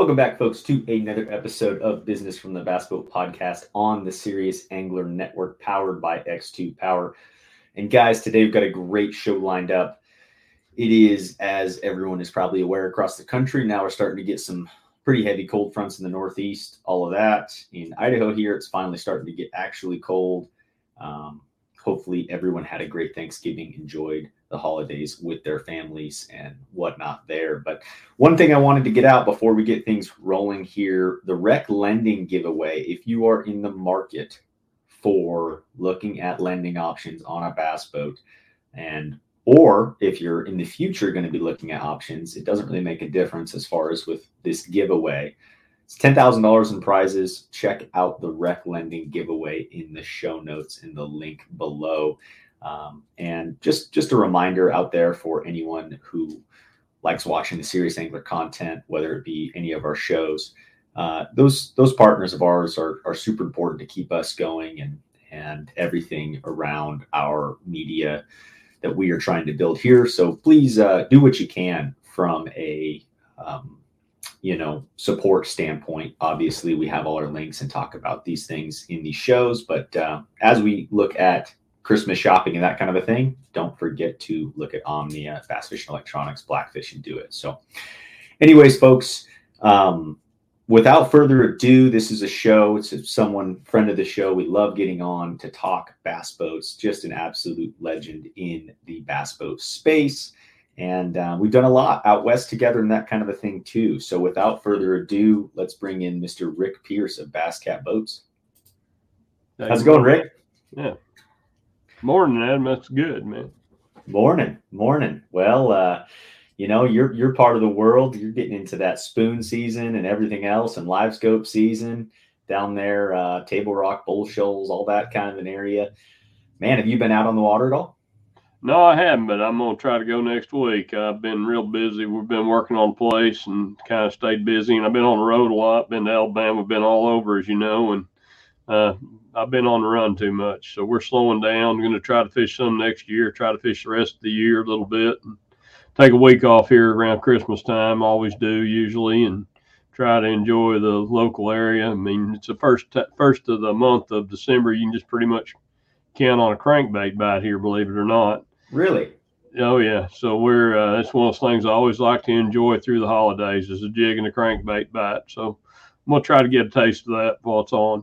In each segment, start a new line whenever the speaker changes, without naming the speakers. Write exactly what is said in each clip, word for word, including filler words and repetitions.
Welcome back, folks, to another episode of Business from the Bass Boat Podcast on the Serious Angler Network, powered by X two Power. And guys, today we've got a great show lined up. It is, as everyone is probably aware across the country, now we're starting to get some pretty heavy cold fronts in the Northeast, all of that. In Idaho here, it's finally starting to get actually cold. Um, hopefully everyone had a great Thanksgiving, enjoyed the holidays with their families and whatnot there. But one thing I wanted to get out before we get things rolling here, the Rec Lending giveaway. If you are in the market for looking at lending options on a bass boat, and or if you're in the future going to be looking at options, it doesn't really make a difference as far as with this giveaway. It's ten thousand dollars in prizes. Check out the Rec Lending giveaway in the show notes in the link below. Um, and just, just a reminder out there for anyone who likes watching the Serious Angler content, whether it be any of our shows, uh, those those partners of ours are are super important to keep us going and and everything around our media that we are trying to build here. So please uh, do what you can from a um, you know, support standpoint. Obviously, we have all our links and talk about these things in these shows. But uh, as we look at Christmas shopping and that kind of a thing, don't forget to look at Omnia, Bass Fishing Electronics, Blackfish, and Do It. So anyways, folks, um, without further ado, this is a show. It's someone, friend of the show. We love getting on to talk bass boats, just an absolute legend in the bass boat space. And uh, we've done a lot out west together and that kind of a thing too. So without further ado, let's bring in Mister Rick Pierce of Bass Cat Boats. How's it going, Rick?
Yeah. Morning, Adam. That's good, man.
Morning, morning. Well, uh, you know, you're you're part of the world. You're getting into that spoon season and everything else, and live scope season down there, uh, Table Rock, Bull Shoals, all that kind of an area. Man, have you been out on the water at all?
No, I haven't, but I'm gonna try to go next week. I've been real busy. We've been working on place and kind of stayed busy, and I've been on the road a lot. Been to Alabama, been all over, as you know, and uh, I've been on the run too much. So we're slowing down. We're going to try to fish some next year, try to fish the rest of the year a little bit, and take a week off here around Christmas time. Always do usually, and try to enjoy the local area. I mean, it's the first t- first of the month of December. You can just pretty much count on a crankbait bite here, believe it or not.
Really?
Oh yeah. So we're uh, that's one of those things I always like to enjoy through the holidays is a jig and a crankbait bite. So I'm gonna try to get a taste of that while it's on.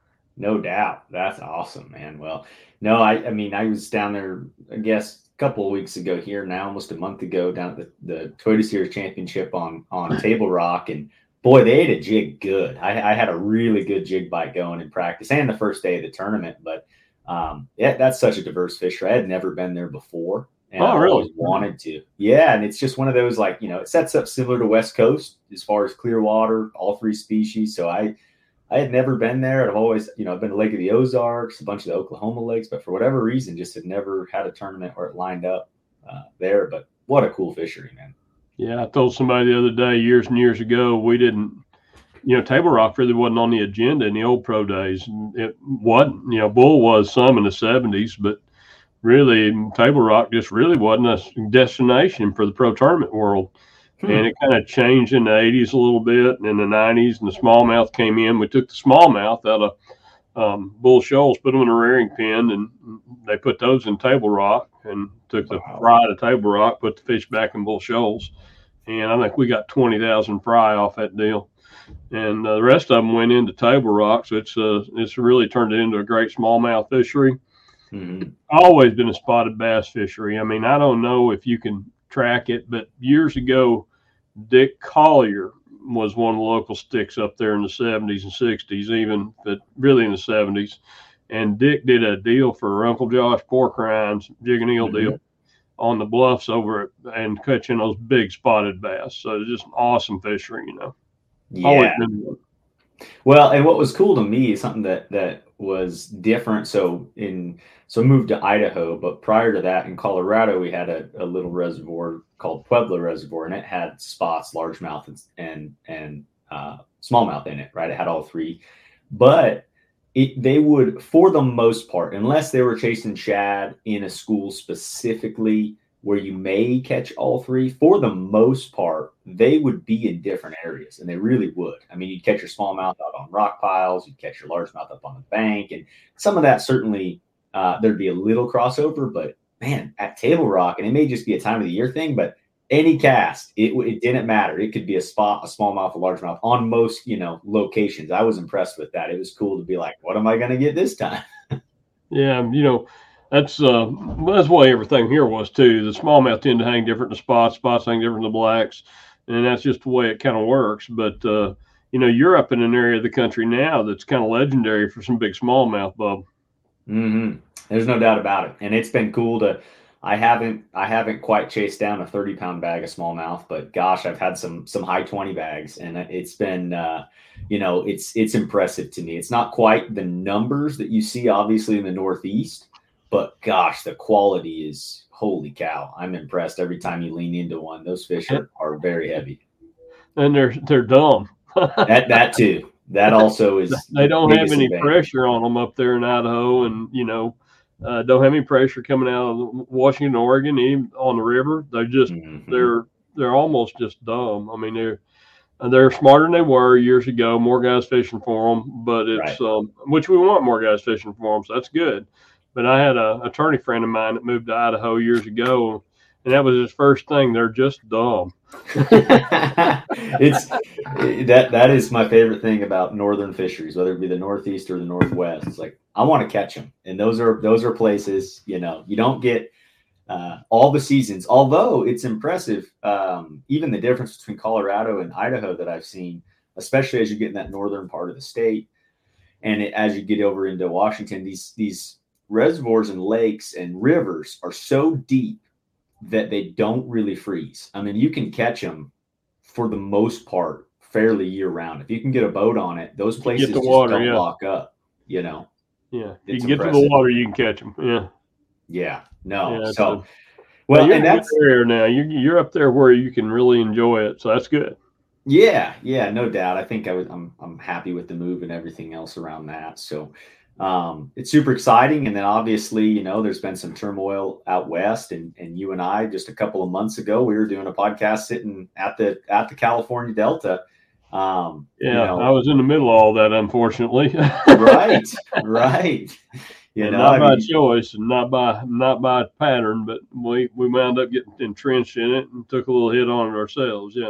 No doubt. That's awesome, man. Well, no, I, I mean, I was down there, I guess, a couple of weeks ago here now, almost a month ago, down at the, the Toyota Series Championship on, on Table Rock. And boy, they ate a jig good. I, I had a really good jig bite going in practice and the first day of the tournament. But um, yeah, that's such a diverse fishery. I had never been there before. And
oh,
I
really?
always wanted to. Yeah. And it's just one of those, like, you know, it sets up similar to West Coast as far as clear water, all three species. So I, I had never been there. I've always, you know, I've been to Lake of the Ozarks, a bunch of the Oklahoma lakes, but for whatever reason, just had never had a tournament where it lined up uh, there. But what a cool fishery, man.
Yeah, I told somebody the other day, years and years ago, we didn't, you know, Table Rock really wasn't on the agenda in the old pro days. It wasn't, you know, Bull was some in the seventies, but really Table Rock just really wasn't a destination for the pro tournament world. Hmm. And it kind of changed in the eighties a little bit, and in the nineties, and the smallmouth came in. We took the smallmouth out of um, Bull Shoals, put them in a rearing pen, and they put those in Table Rock, and took the wow. fry to Table Rock, put the fish back in Bull Shoals. And I think we got twenty thousand fry off that deal. And uh, the rest of them went into Table Rock, so it's uh, it's really turned it into a great smallmouth fishery. Mm-hmm. Always been a spotted bass fishery. I mean, I don't know if you can track it, but years ago, Dick Collier was one of the local sticks up there in the seventies and sixties, even, but really in the seventies. And Dick did a deal for Uncle Josh pork rinds, jig and eel mm-hmm. deal on the bluffs over it and catching those big spotted bass. So it's just an awesome fishery, you know.
Yeah. Well, and what was cool to me is something that that was different. So in so moved to Idaho, but prior to that in Colorado, we had a, a little reservoir called Pueblo Reservoir, and it had spots, largemouth, and and, and uh, smallmouth in it. Right, it had all three, but it, they would, for the most part, unless they were chasing shad in a school specifically, where you may catch all three, for the most part, they would be in different areas, and they really would. I mean, you'd catch your smallmouth out on rock piles, you'd catch your largemouth up on the bank, and some of that certainly uh, there'd be a little crossover, but man, at Table Rock, and it may just be a time of the year thing, but any cast, it, it didn't matter. It could be a spot, a smallmouth, a largemouth on most, you know, locations. I was impressed with that. It was cool to be like, what am I going to get this time?
Yeah, you know, that's uh, that's why everything here was too. The smallmouth tend to hang different than spots. Spots hang different than blacks, and that's just the way it kind of works. But uh, you know, you're up in an area of the country now that's kind of legendary for some big smallmouth, Bub.
Mm-hmm. There's no doubt about it, and it's been cool to. I haven't I haven't quite chased down a thirty pound bag of smallmouth, but gosh, I've had some some high twenty bags, and it's been uh, you know it's it's impressive to me. It's not quite the numbers that you see obviously in the Northeast, but gosh, the quality is holy cow. I'm impressed every time you lean into one. Those fish are, are very heavy,
and they're they're dumb.
that that too. That also is.
They don't have any
advantage.
pressure on them up there in Idaho, and you know. Uh, don't have any pressure coming out of Washington, Oregon, even on the river. They're just mm-hmm. they're they're almost just dumb. I mean, they're they're smarter than they were years ago. More guys fishing for them, but it's right. um, which we want more guys fishing for them, so that's good. But I had a attorney friend of mine that moved to Idaho years ago, and that was his first thing. They're just dumb.
It's that that is my favorite thing about northern fisheries, whether it be the Northeast or the Northwest. It's like I want to catch them, and those are those are places you know you don't get uh, all the seasons. Although it's impressive, um, even the difference between Colorado and Idaho that I've seen, especially as you get in that northern part of the state, and it, as you get over into Washington, these these reservoirs and lakes and rivers are so deep that they don't really freeze. I mean, you can catch them for the most part fairly year round. If you can get a boat on it, those places just water, don't yeah. lock up, you know?
Yeah. You it's can get impressive. To the water, you can catch them. Yeah.
Yeah. No.
Yeah,
so,
a,
well,
you're
and that's
there now. You're, you're up there where you can really enjoy it. So that's good.
Yeah. Yeah. No doubt. I think I was, I'm, I'm happy with the move and everything else around that. So, Um, it's super exciting. And then obviously, you know, there's been some turmoil out west, and, and you and I, just a couple of months ago, we were doing a podcast sitting at the, at the California Delta. Um,
yeah,
you know,
I was in the middle of all that, unfortunately.
right. Right. You
and
know,
not
I
by
mean,
choice and not by, not by pattern, but we, we wound up getting entrenched in it and took a little hit on it ourselves. Yeah.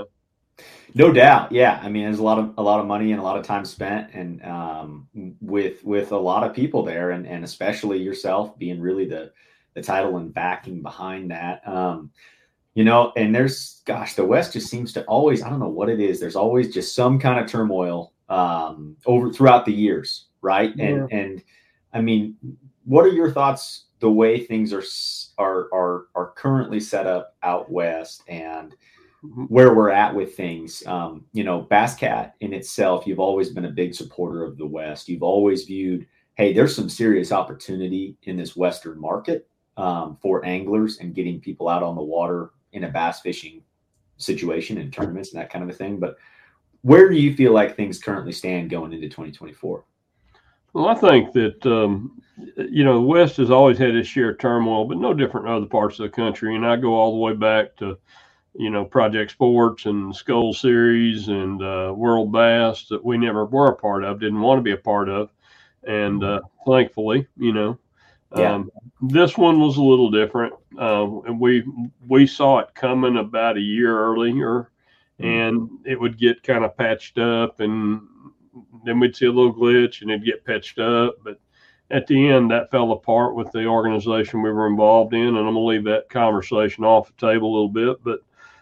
No doubt. Yeah. I mean, there's a lot of, a lot of money and a lot of time spent, and um, with, with a lot of people there, and, and especially yourself being really the, the title and backing behind that. Um, you know, and there's, gosh, the West just seems to always, I don't know what it is. There's always just some kind of turmoil um, over throughout the years. Right. Yeah. And, and I mean, what are your thoughts, the way things are, are, are, are currently set up out West, and where we're at with things? Um, you know, BassCat in itself, you've always been a big supporter of the West. You've always viewed, hey, there's some serious opportunity in this Western market um, for anglers and getting people out on the water in a bass fishing situation and tournaments and that kind of a thing. But where do you feel like things currently stand going into twenty twenty-four?
Well, I think that, um, you know, the West has always had its share of turmoil, but no different in other parts of the country. And I go all the way back to, you know, Project Sports and Skull Series and uh, World Bass that we never were a part of, didn't want to be a part of. And uh, thankfully, you know,
yeah.
um, this one was a little different. Uh, and we we saw it coming about a year earlier, and it would get kind of patched up, and then we'd see a little glitch and it'd get patched up. But at the end, that fell apart with the organization we were involved in. And I'm going to leave that conversation off the table a little bit. But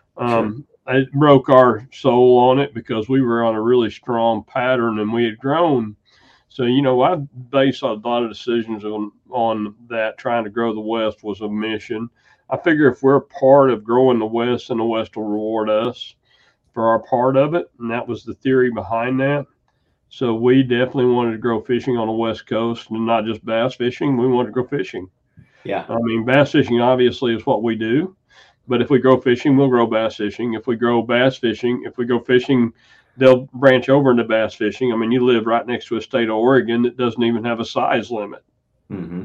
um, sure. It broke our soul on it because we were on a really strong pattern and we had grown. So, you know, I based a lot of decisions on, on that. Trying to grow the West was a mission. I figure if we're a part of growing the West, then the West will reward us for our part of it. And that was the theory behind that. So we definitely wanted to grow fishing on the West Coast, and not just bass fishing. We wanted to grow fishing.
Yeah.
I mean, bass fishing obviously is what we do. But if we grow fishing, we'll grow bass fishing. If we grow bass fishing, if we go fishing, they'll branch over into bass fishing. I mean, you live right next to a state of Oregon that doesn't even have a size limit.
Mm-hmm.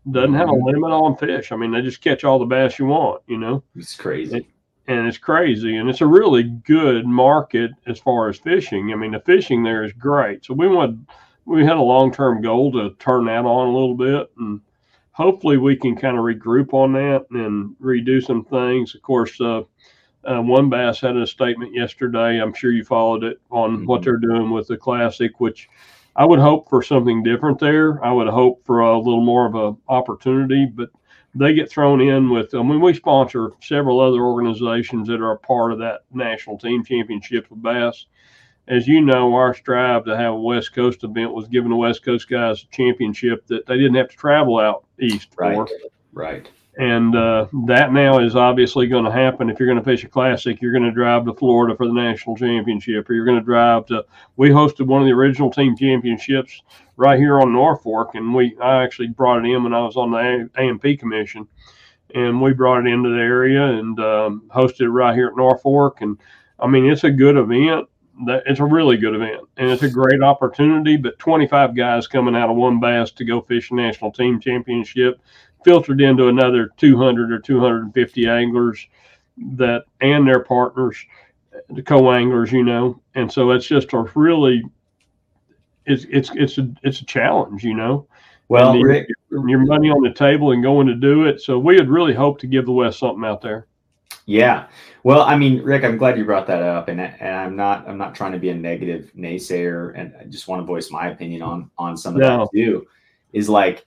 doesn't have a
Mhm.
limit on fish. I mean, they just catch all the bass you want, you know.
It's crazy.
It, and it's crazy, and it's a really good market as far as fishing. I mean, the fishing there is great. So we want we had a long term goal to turn that on a little bit, and hopefully we can kind of regroup on that and redo some things. Of course, uh, uh, One Bass had a statement yesterday. I'm sure you followed it on what
Mhm.
they're doing with the Classic, which I would hope for something different there. I would hope for a little more of an opportunity, but they get thrown in with, I mean, we sponsor several other organizations that are a part of that national team championship of bass. As you know, our strive to have a West Coast event was giving the West Coast guys a championship that they didn't have to travel out east
Right.
for.
Right.
And uh, that now is obviously going to happen. If you're going to fish a Classic, you're going to drive to Florida for the national championship, or you're going to drive to. We hosted one of the original team championships right here on Norfolk, and we I actually brought it in when I was on the A M P commission, and we brought it into the area and um, hosted it right here at Norfolk. And I mean, it's a good event. That it's a really good event, and it's a great opportunity. But twenty-five guys coming out of One Bass to go fish a national team championship, filtered into another two hundred or two hundred fifty anglers that and their partners, the co-anglers, you know. And so it's just a really it's it's it's a it's a challenge, you know.
Well,
and
Rick,
your, your money on the table and going to do it. So we would really hope to give the West something out there.
yeah. Well, I mean, Rick, I'm glad you brought that up, and and I'm not I'm not trying to be a negative naysayer, and I just want to voice my opinion on on some of
No.
that too. Is like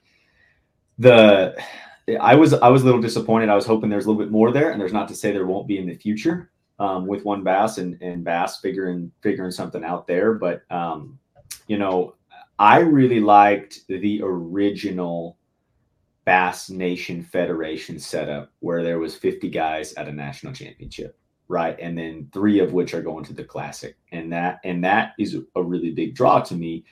the I was I was a little disappointed. I was hoping there's a little bit more there, and there's not to say there won't be in the future um, with One Bass and and Bass figuring figuring something out there. But um, you know, I really liked the original Bass Nation Federation setup where there was fifty guys at a national championship, right? And then three of which are going to the Classic. And that and that is a really big draw to me.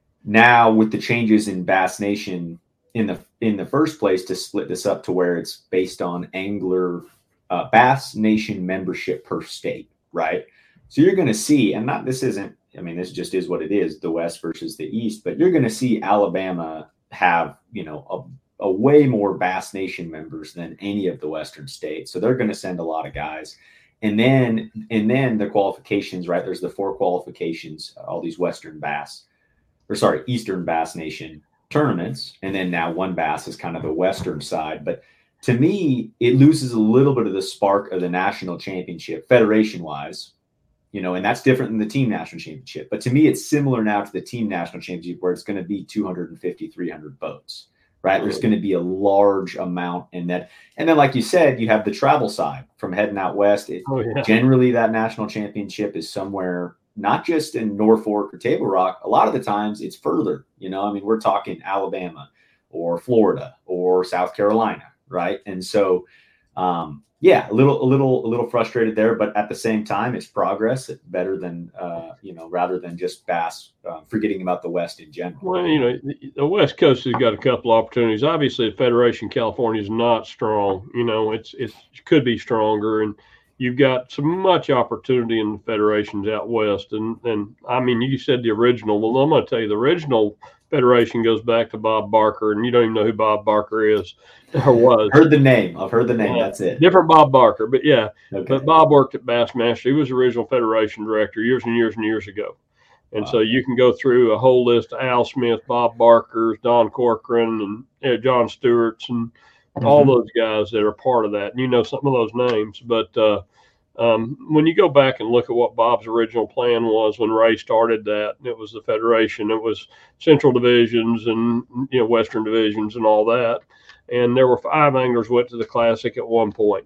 Now with the changes in Bass Nation in the in the first place to split this up to where it's based on angler uh, Bass Nation membership per state, right? So you're going to see, and not this isn't, I mean, this just is what it is, the West versus the East, but you're going to see Alabama have, you know, a a way more Bass Nation members than any of the Western states. So they're going to send a lot of guys. And then, and then the qualifications, right? There's the four qualifications, all these Western Bass, or sorry, Eastern Bass Nation tournaments. And then now One Bass is kind of the Western side. But to me, it loses a little bit of the spark of the national championship federation wise, you know, and that's different than the team national championship. But to me, it's similar now to the team national championship where it's going to be two hundred fifty, three hundred boats. Right. There's going to be a large amount in that. And then, like you said, you have the travel side from heading out west. It,
Oh, yeah.
Generally, that national championship is somewhere, not just in Norfolk or Table Rock. A lot of the times it's further. You know, I mean, we're talking Alabama or Florida or South Carolina. Right. And so, um, yeah, a little, a little, a little frustrated there, but at the same time, it's progress. It's better than, uh, you know, rather than just Bass, uh, forgetting about the West in general.
Well, you know, the West Coast has got a couple opportunities. Obviously, the Federation California is not strong. You know, it's it's it could be stronger, and you've got so much opportunity in the federations out west. And and I mean, you said the original. Well, I'm going to tell you, the original federation goes back to Bob Barker, and you don't even know who Bob Barker is or was.
Heard the name. I've heard the name.
Uh,
That's it.
Different Bob Barker, but yeah.
Okay.
But Bob worked at Bassmaster. He was the original federation director years and years and years ago. And wow. So you can go through a whole list of Al Smith, Bob Barkers, Don Corcoran, and you know, John Stewart's, and mm-hmm. all those guys that are part of that. And you know some of those names. But uh, um, when you go back and look at what Bob's original plan was when Ray started that, it was the federation. It was Central divisions and you know Western divisions and all that. And there were five anglers went to the Classic at one point.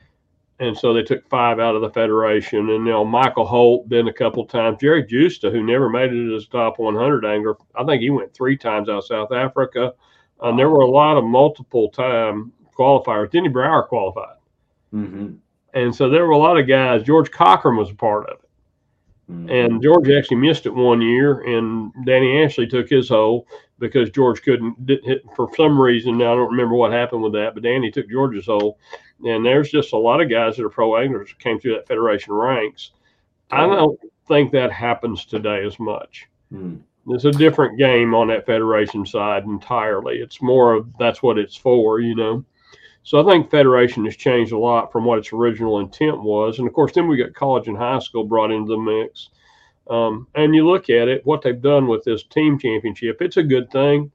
And so they took five out of the federation. And, you know, Michael Holt been a couple times. Jerry Justa, who never made it as a top one hundred angler, I think he went three times out of South Africa. And um, there were a lot of multiple-time qualifiers. Denny Brower qualified.
Mm-hmm.
And so there were a lot of guys. George Cochran was a part of it. Mm-hmm. And George actually missed it one year, and Danny Ashley took his hole because George couldn't didn't hit for some reason. Now I don't remember what happened with that, but Danny took George's hole. And there's just a lot of guys that are pro anglers that came through that federation ranks. I don't think that happens today as much.
Mm.
It's a different game on that federation side entirely. It's more of that's what it's for, you know. So I think federation has changed a lot from what its original intent was. And of course, then we got college and high school brought into the mix. Um, and you look at it, what they've done with this team championship, it's a good thing.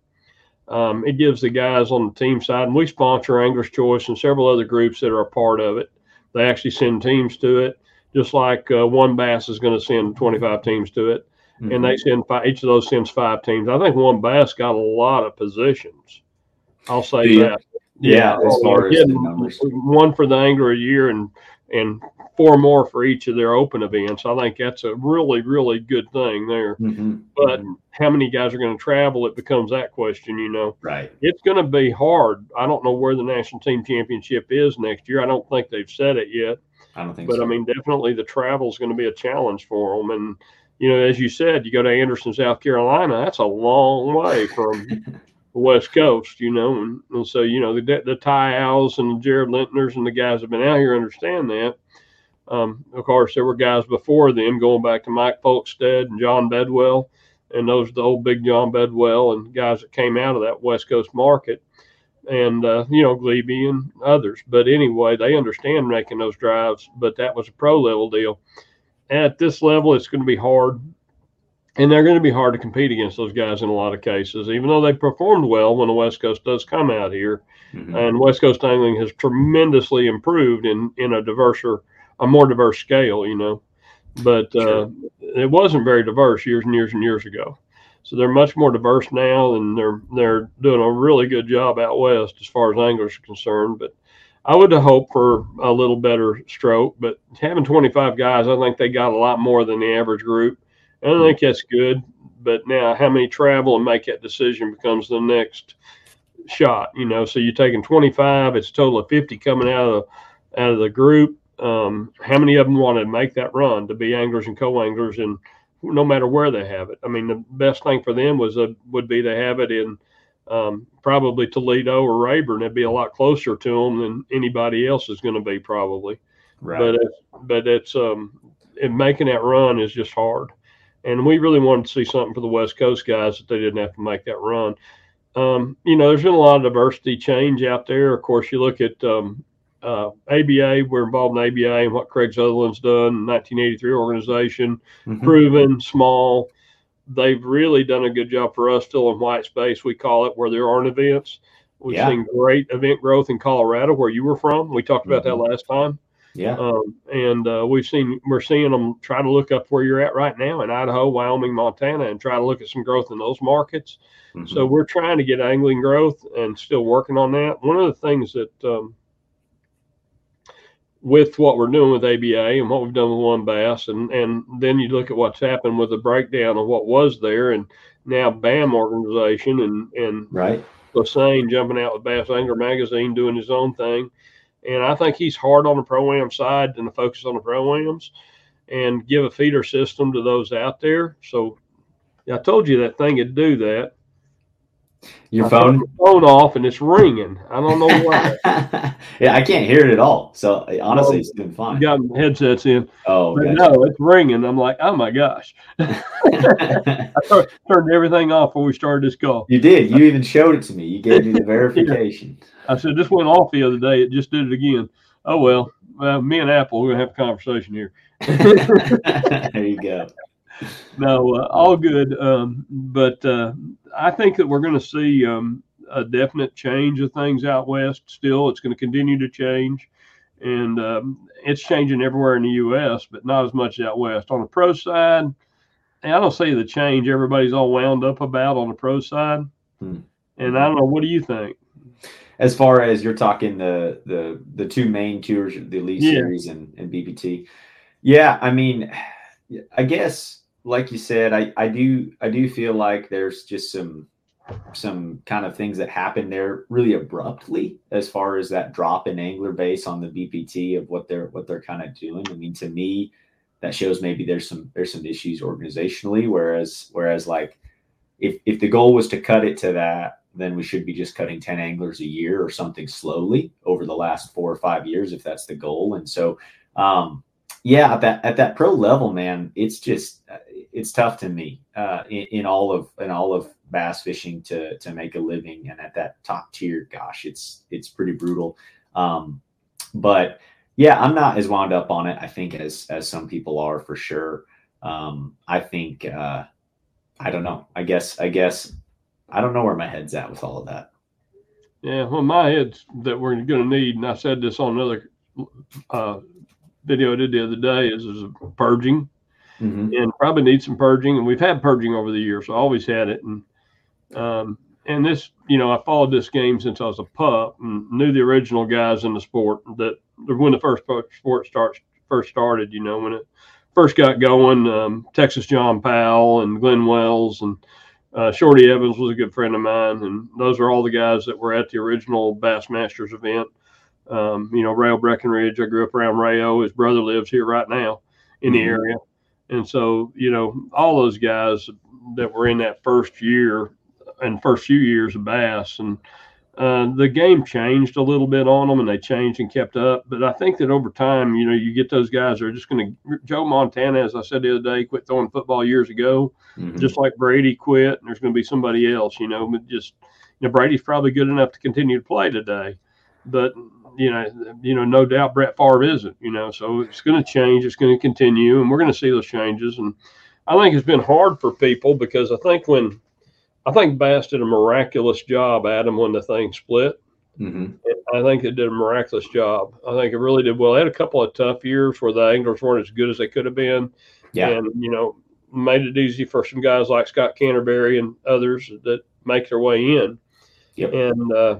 Um, it gives the guys on the team side, and we sponsor Angler's Choice and several other groups that are a part of it. They actually send teams to it, just like uh, One Bass is going to send twenty-five teams to it. Mm-hmm. And they send five, each of those sends five teams. I think One Bass got a lot of positions. I'll say
yeah.
that.
Yeah, yeah, as far as the numbers.
One for the angler a year and and four more for each of their open events. I think that's a really, really good thing there.
Mm-hmm.
But
mm-hmm.
how many guys are going to travel? It becomes that question, you know.
Right.
It's going to be hard. I don't know where the national team championship is next year. I don't think they've said it yet.
I don't think
but,
so.
But, I mean, definitely the travel is going to be a challenge for them. And, you know, as you said, you go to Anderson, South Carolina, that's a long way from the West Coast, you know. And, and so, you know, the, the Ty Owls and the Jared Lintners and the guys that have been out here understand that. Um, of course, there were guys before them going back to Mike Folkstead and John Bedwell, and those the old big John Bedwell and guys that came out of that West Coast market, and uh, you know, Glebe and others. But anyway, they understand making those drives. But that was a pro level deal. At this level, it's going to be hard, and they're going to be hard to compete against those guys in a lot of cases, even though they performed well when the West Coast does come out here.
Mm-hmm.
And West Coast angling has tremendously improved in in a diverser. a more diverse scale, you know, but uh, sure. It wasn't very diverse years and years and years ago. So they're much more diverse now, and they're they're doing a really good job out west as far as anglers are concerned. But I would hope for a little better stroke. But having twenty-five guys, I think they got a lot more than the average group, and I think that's good. But now, how many travel and make that decision becomes the next shot, you know. So you're taking twenty-five; it's a total of fifty coming out of the, out of the group. Um, how many of them want to make that run to be anglers and co-anglers, and no matter where they have it? I mean, the best thing for them was uh, would be to have it in um, probably Toledo or Rayburn. It'd be a lot closer to them than anybody else is going to be probably.
Right.
But it's, but it's um, it, making that run is just hard, and we really wanted to see something for the West Coast guys that they didn't have to make that run. Um, you know, there's been a lot of diversity change out there. Of course, you look at um, Uh, A B A, we're involved in A B A and what Craig Sutherland's done, nineteen eighty-three organization,
mm-hmm.
proven, small. They've really done a good job for us, still in white space, we call it, where there aren't events. We've
yeah.
seen great event growth in Colorado, where you were from. We talked about mm-hmm. that last time.
Yeah.
Um, and uh, we've seen, we're seeing them try to look up where you're at right now in Idaho, Wyoming, Montana, and try to look at some growth in those markets. Mm-hmm. So we're trying to get angling growth and still working on that. One of the things that, um, with what we're doing with A B A and what we've done with One Bass, and, and then you look at what's happened with the breakdown of what was there, and now BAM organization and, and
right.
Lassane jumping out with Bass Angler Magazine doing his own thing. And I think he's hard on the Pro-Am side and the focus on the Pro-Ams and give a feeder system to those out there. So I told you that thing would do that.
Your phone?
Your phone off and it's ringing. I don't know why.
Yeah, I can't hear it at all. So honestly, well, it's been fine.
You got headsets in.
Oh,
but
gotcha.
No, it's ringing. I'm like, oh my gosh. I turned everything off before we started this call.
You did. You even showed it to me. You gave me the verification.
Yeah. I said, this went off the other day. It just did it again. Oh, well, well me and Apple, we're going to have a conversation here.
There you go.
No, uh, all good. Um, but uh, I think that we're going to see um, a definite change of things out west still. It's going to continue to change. And um, it's changing everywhere in the U S, but not as much out west. On the pro side, I don't see the change everybody's all wound up about on the pro side.
Hmm.
And I don't know, what do you think?
As far as you're talking the the the two main tours, the Elite
yeah.
Series and, and B P T. Yeah, I mean, I guess like you said, I, I do I do feel like there's just some some kind of things that happen there really abruptly as far as that drop in angler base on the B P T of what they're what they're kind of doing. I mean, to me, that shows maybe there's some there's some issues organizationally, whereas whereas like if if the goal was to cut it to that, then we should be just cutting ten anglers a year or something slowly over the last four or five years if that's the goal. And so um yeah, at that at that pro level, man, it's just it's tough to me uh, in, in all of in all of bass fishing to to make a living, and at that top tier, gosh, it's it's pretty brutal. Um, but yeah, I'm not as wound up on it, I think, as as some people are, for sure. Um, I think uh, I don't know. I guess I guess I don't know where my head's at with all of that.
Yeah, well, my head's that we're going to need, and I said this on another uh, video I did the other day, is, is a purging. Mm-hmm. And probably need some purging. And we've had purging over the years. So I always had it. And um, and this, you know, I followed this game since I was a pup and knew the original guys in the sport, that when the first sport starts first started, you know, when it first got going, um, Texas John Powell and Glenn Wells and uh, Shorty Evans was a good friend of mine. And those are all the guys that were at the original Bassmasters event. Um, you know, Rayo Breckenridge, I grew up around Rayo. His brother lives here right now in mm-hmm. the area. And so, you know, all those guys that were in that first year and first few years of bass, and uh, the game changed a little bit on them, and they changed and kept up. But I think that over time, you know, you get those guys that are just going to – Joe Montana, as I said the other day, quit throwing football years ago, mm-hmm. just like Brady quit, and there's going to be somebody else, you know. But just, you know, Brady's probably good enough to continue to play today. But – You know, you know, no doubt Brett Favre isn't, you know, so it's going to change. It's going to continue, and we're going to see those changes. And I think it's been hard for people because I think when I think Bass did a miraculous job, Adam, when the thing split. Mm-hmm. I think it did a miraculous job. I think it really did well. They had a couple of tough years where the anglers weren't as good as they could have been. Yeah. And, you know, made it easy for some guys like Scott Canterbury and others that make their way in. Yep. And, uh,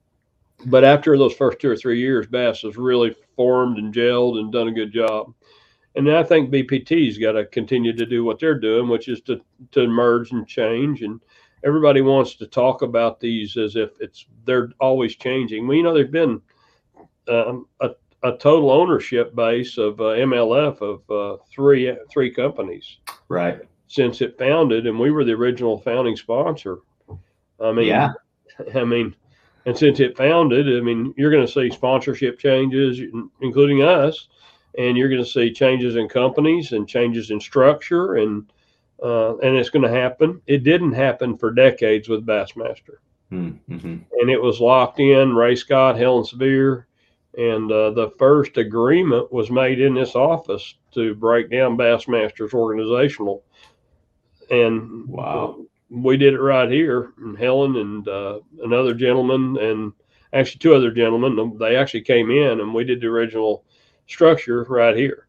But after those first two or three years, Bass has really formed and gelled and done a good job. And then I think B P T's got to continue to do what they're doing, which is to, to merge and change. And everybody wants to talk about these as if it's they're always changing. Well, you know, there's been um, a, a total ownership base of uh, M L F of uh, three three companies,
right,
since it founded, and we were the original founding sponsor. I mean, yeah, I mean. And since it founded, I mean, you're going to see sponsorship changes, including us, and you're going to see changes in companies and changes in structure, and uh, and it's going to happen. It didn't happen for decades with Bassmaster, mm-hmm. and it was locked in. Ray Scott, Helen Sevier, and uh, the first agreement was made in this office to break down Bassmaster's organizational. And
wow. Uh,
we did it right here, and Helen and uh, another gentleman, and actually two other gentlemen, they actually came in, and we did the original structure right here.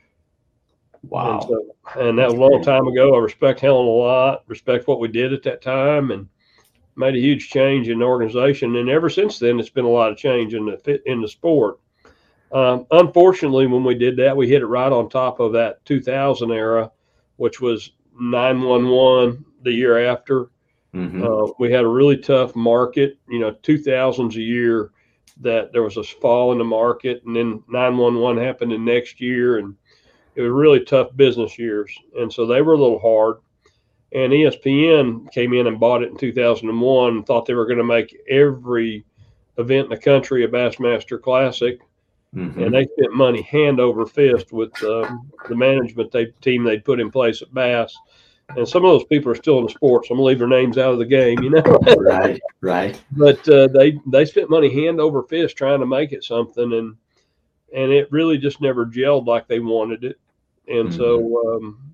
Wow.
And, so, and that was a long time ago. I respect Helen a lot, respect what we did at that time, and made a huge change in the organization. And ever since then, it's been a lot of change in the in the sport. Um, unfortunately, when we did that, we hit it right on top of that two thousand era, which was nine one one the year after. Mm-hmm. Uh, we had a really tough market, you know, two thousands a year that there was a fall in the market, and then nine one one happened the next year, and it was really tough business years. And so they were a little hard. And E S P N came in and bought it in two thousand one and thought they were going to make every event in the country a Bassmaster Classic. Mm-hmm. And they spent money hand over fist with um, the management they, team they'd put in place at Bass. And some of those people are still in the sport, so I'm going to leave their names out of the game, you know.
Right, right.
But uh, they they spent money hand over fist trying to make it something, and and it really just never gelled like they wanted it. And mm-hmm. so um,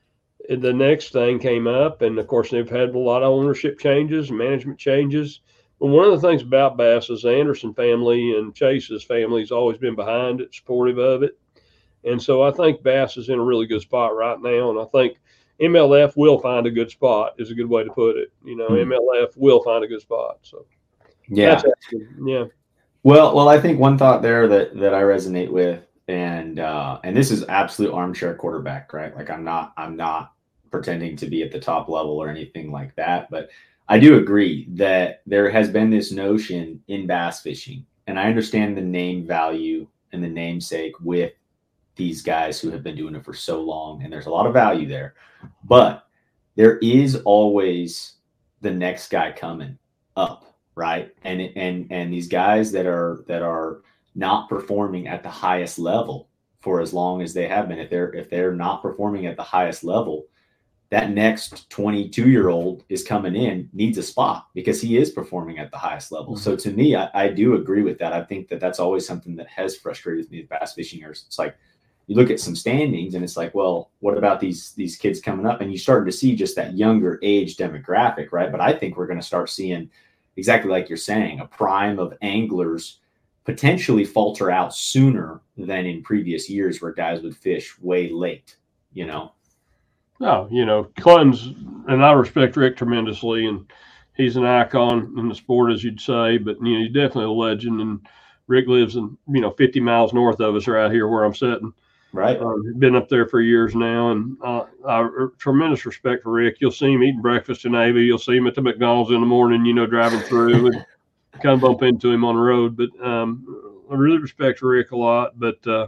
the next thing came up, and, of course, they've had a lot of ownership changes, management changes. But one of the things about Bass is the Anderson family and Chase's family has always been behind it, supportive of it. And so I think Bass is in a really good spot right now, and I think M L F will find a good spot is a good way to put it. You know, hmm. M L F will find a good spot. So,
yeah,
yeah.
Well, well, I think one thought there that that I resonate with, and uh, and this is absolute armchair quarterback, right? Like I'm not, I'm not pretending to be at the top level or anything like that, but I do agree that there has been this notion in bass fishing, and I understand the name value and the namesake with these guys who have been doing it for so long, and there's a lot of value there, but there is always the next guy coming up, right? And and and these guys that are that are not performing at the highest level for as long as they have been, if they're if they're not performing at the highest level, that next twenty-two year old is coming in needs a spot because he is performing at the highest level. Mm-hmm. So to me, I, I do agree with that. I think that that's always something that has frustrated me with bass fishingers. It's like, you look at some standings and it's like, well, what about these, these kids coming up? And you start to see just that younger age demographic, right? But I think we're going to start seeing exactly like you're saying, a prime of anglers potentially falter out sooner than in previous years where guys would fish way late, you know?
No, you know, Clunn's, and I respect Rick tremendously, and he's an icon in the sport, as you'd say, but, you know, he's definitely a legend. And Rick lives in, you know, fifty miles north of us right here where I'm sitting.
Right.
Uh, been up there for years now, and uh, I tremendous respect for Rick. You'll see him eating breakfast in Navy. You'll see him at the McDonald's in the morning, you know, driving through and kind of bump into him on the road. But um, I really respect Rick a lot. But uh,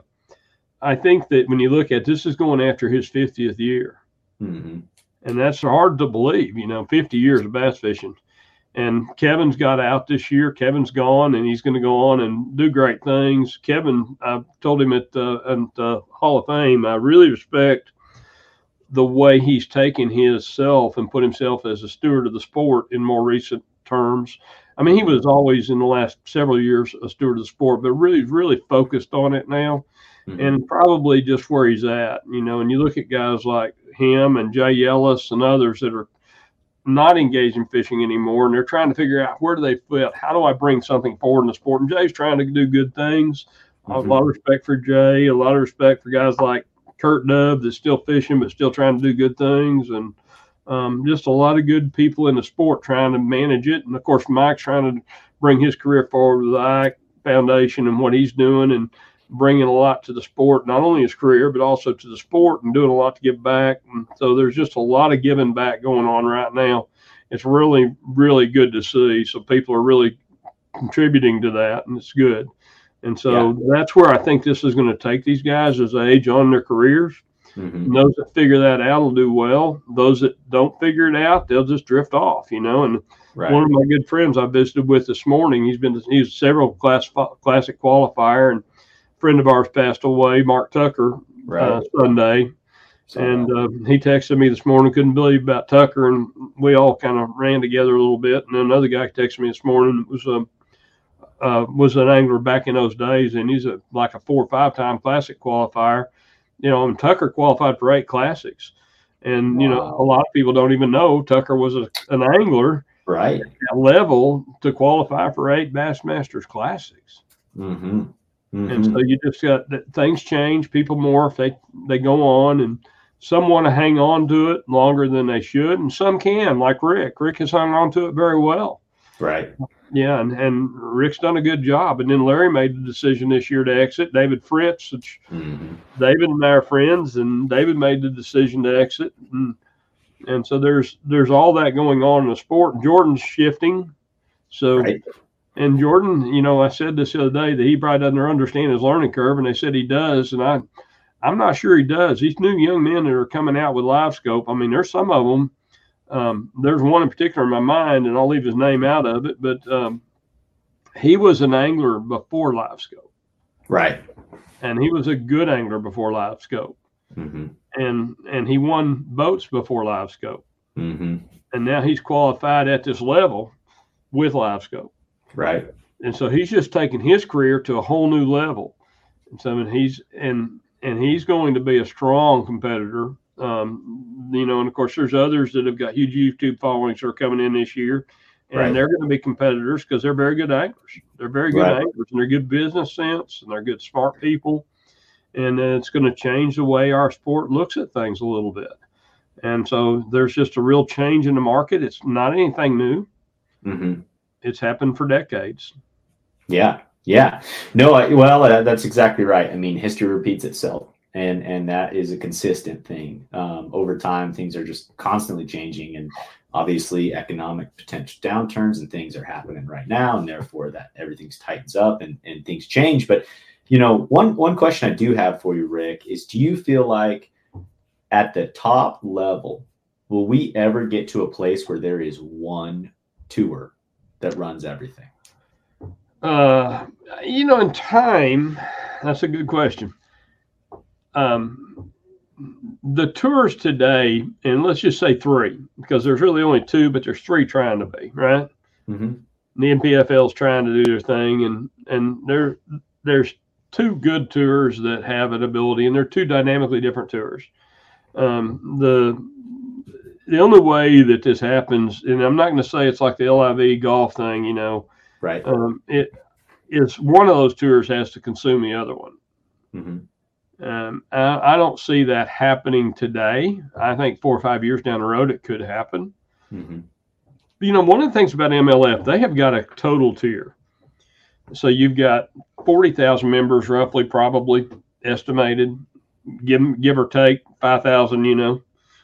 I think that when you look at this, is going after his fiftieth year.
Mm-hmm.
And that's hard to believe, you know, fifty years of bass fishing. And Kevin's got out this year. Kevin's gone, and he's going to go on and do great things. Kevin, I told him at, uh, at the Hall of Fame, I really respect the way he's taken himself and put himself as a steward of the sport in more recent terms. I mean, he was always in the last several years a steward of the sport, but really, really focused on it now. Mm-hmm. And probably just where he's at, you know, and you look at guys like him and Jay Ellis and others that are not engaged in fishing anymore, and they're trying to figure out where do they fit? How do I bring something forward in the sport? And Jay's trying to do good things. Mm-hmm. A lot of respect for Jay, a lot of respect for guys like Kurt Dove that's still fishing but still trying to do good things, and um, just a lot of good people in the sport trying to manage it. And, of course, Mike's trying to bring his career forward with the I A C Foundation and what he's doing, and bringing a lot to the sport, not only his career, but also to the sport, and doing a lot to give back. And so there's just a lot of giving back going on right now. It's really, really good to see. So people are really contributing to that, and it's good. And so yeah. that's where I think this is going to take these guys as they age on in their careers. Mm-hmm. Those that figure that out will do well. Those that don't figure it out, they'll just drift off, you know. And right. one of my good friends I visited with this morning, he's been he's several class, classic qualifier, and friend of ours passed away, Mark Tucker, right. uh, Sunday. So, and uh, he texted me this morning, couldn't believe about Tucker, and we all kind of ran together a little bit. And then another guy texted me this morning, was a, uh, was an angler back in those days, and he's a, like a four or five-time classic qualifier. You know, and Tucker qualified for eight classics. And, wow. you know, a lot of people don't even know Tucker was a, an angler
right.
at that level to qualify for eight Bassmasters classics.
Mm-hmm. Mm-hmm.
And so you just got things change, people morph, they they go on, and some want to hang on to it longer than they should, and some can, like Rick. Rick has hung on to it very well.
Right.
Yeah, and, and Rick's done a good job. And then Larry made the decision this year to exit. David Fritz, which mm-hmm. David and I are friends, and David made the decision to exit. And, and so there's there's all that going on in the sport. Jordan's shifting. So. Right. And Jordan, you know, I said this the other day that he probably doesn't understand his learning curve, and they said he does, and I, I'm not sure he does. These new young men that are coming out with Live Scope, I mean, there's some of them. Um, there's one in particular in my mind, and I'll leave his name out of it, but um, he was an angler before Live Scope.
Right.
And he was a good angler before Live Scope.
Mm-hmm.
And and he won boats before Live Scope.
Mm-hmm.
And now he's qualified at this level with Live Scope.
Right.
And so he's just taking his career to a whole new level. And so I mean, he's and and he's going to be a strong competitor. Um, you know, and of course there's others that have got huge YouTube followings that are coming in this year, and right. they're going to be competitors because they're very good anglers. They're very good right. anglers, and they're good business sense, and they're good smart people. And uh, it's going to change the way our sport looks at things a little bit. And so there's just a real change in the market. It's not anything new.
Mm-hmm.
It's happened for decades.
Yeah. Yeah. No, I, well, uh, that's exactly right. I mean, history repeats itself, and, and that is a consistent thing. Um, over time, things are just constantly changing, and obviously economic potential downturns and things are happening right now. And therefore that everything's tightens up and, and things change. But, you know, one, one question I do have for you, Rick, is do you feel like at the top level, will we ever get to a place where there is one tour that runs everything?
Uh, you know, in time, that's a good question. Um, the tours today, and let's just say three, because there's really only two, but there's three trying to be, right?
Mm-hmm.
The N P F L is trying to do their thing, and and there there's two good tours that have an ability, and they're two dynamically different tours. Um, the the only way that this happens, and I'm not going to say it's like the L I V golf thing, you know,
right?
Um, it is one of those tours has to consume the other one.
Mm-hmm.
Um, I, I don't see that happening today. I think four or five years down the road, it could happen.
Mm-hmm.
You know, one of the things about M L F, they have got a total tier. So you've got forty thousand members, roughly, probably estimated, give, give or take five thousand, you know.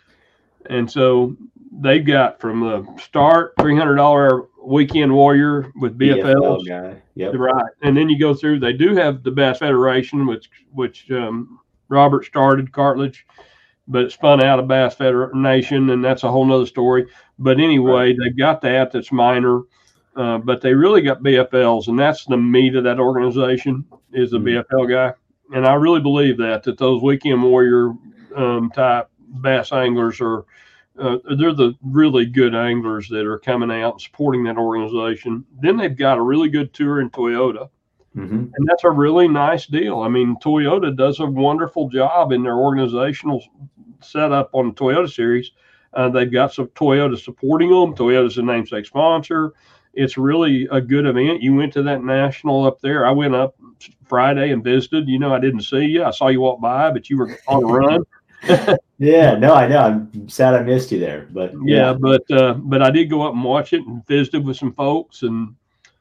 And so they've got from the start, three hundred dollars weekend warrior with B F Ls. B F L
guy. Yep.
Right. And then you go through, they do have the Bass Federation, which, which um, Robert started, Cartledge, but it spun out of Bass Federation, and that's a whole nother story. But anyway, right. They've got that that's minor, uh, but they really got B F Ls, and that's the meat of that organization is the mm-hmm. B F L guy. And I really believe that, that those weekend warrior um, type bass anglers are, uh, they're the really good anglers that are coming out and supporting that organization. Then they've got a really good tour in Toyota. Mm-hmm. And that's a really nice deal. I mean, Toyota does a wonderful job in their organizational setup on the Toyota series. Uh, they've got some Toyota supporting them. Toyota's a namesake sponsor. It's really a good event. You went to that national up there. I went up Friday and visited. You know, I didn't see you. I saw you walk by, but you were on a run.
Yeah, no, I know. I'm sad I missed you there, but
yeah, yeah but uh, but I did go up and watch it and visited with some folks and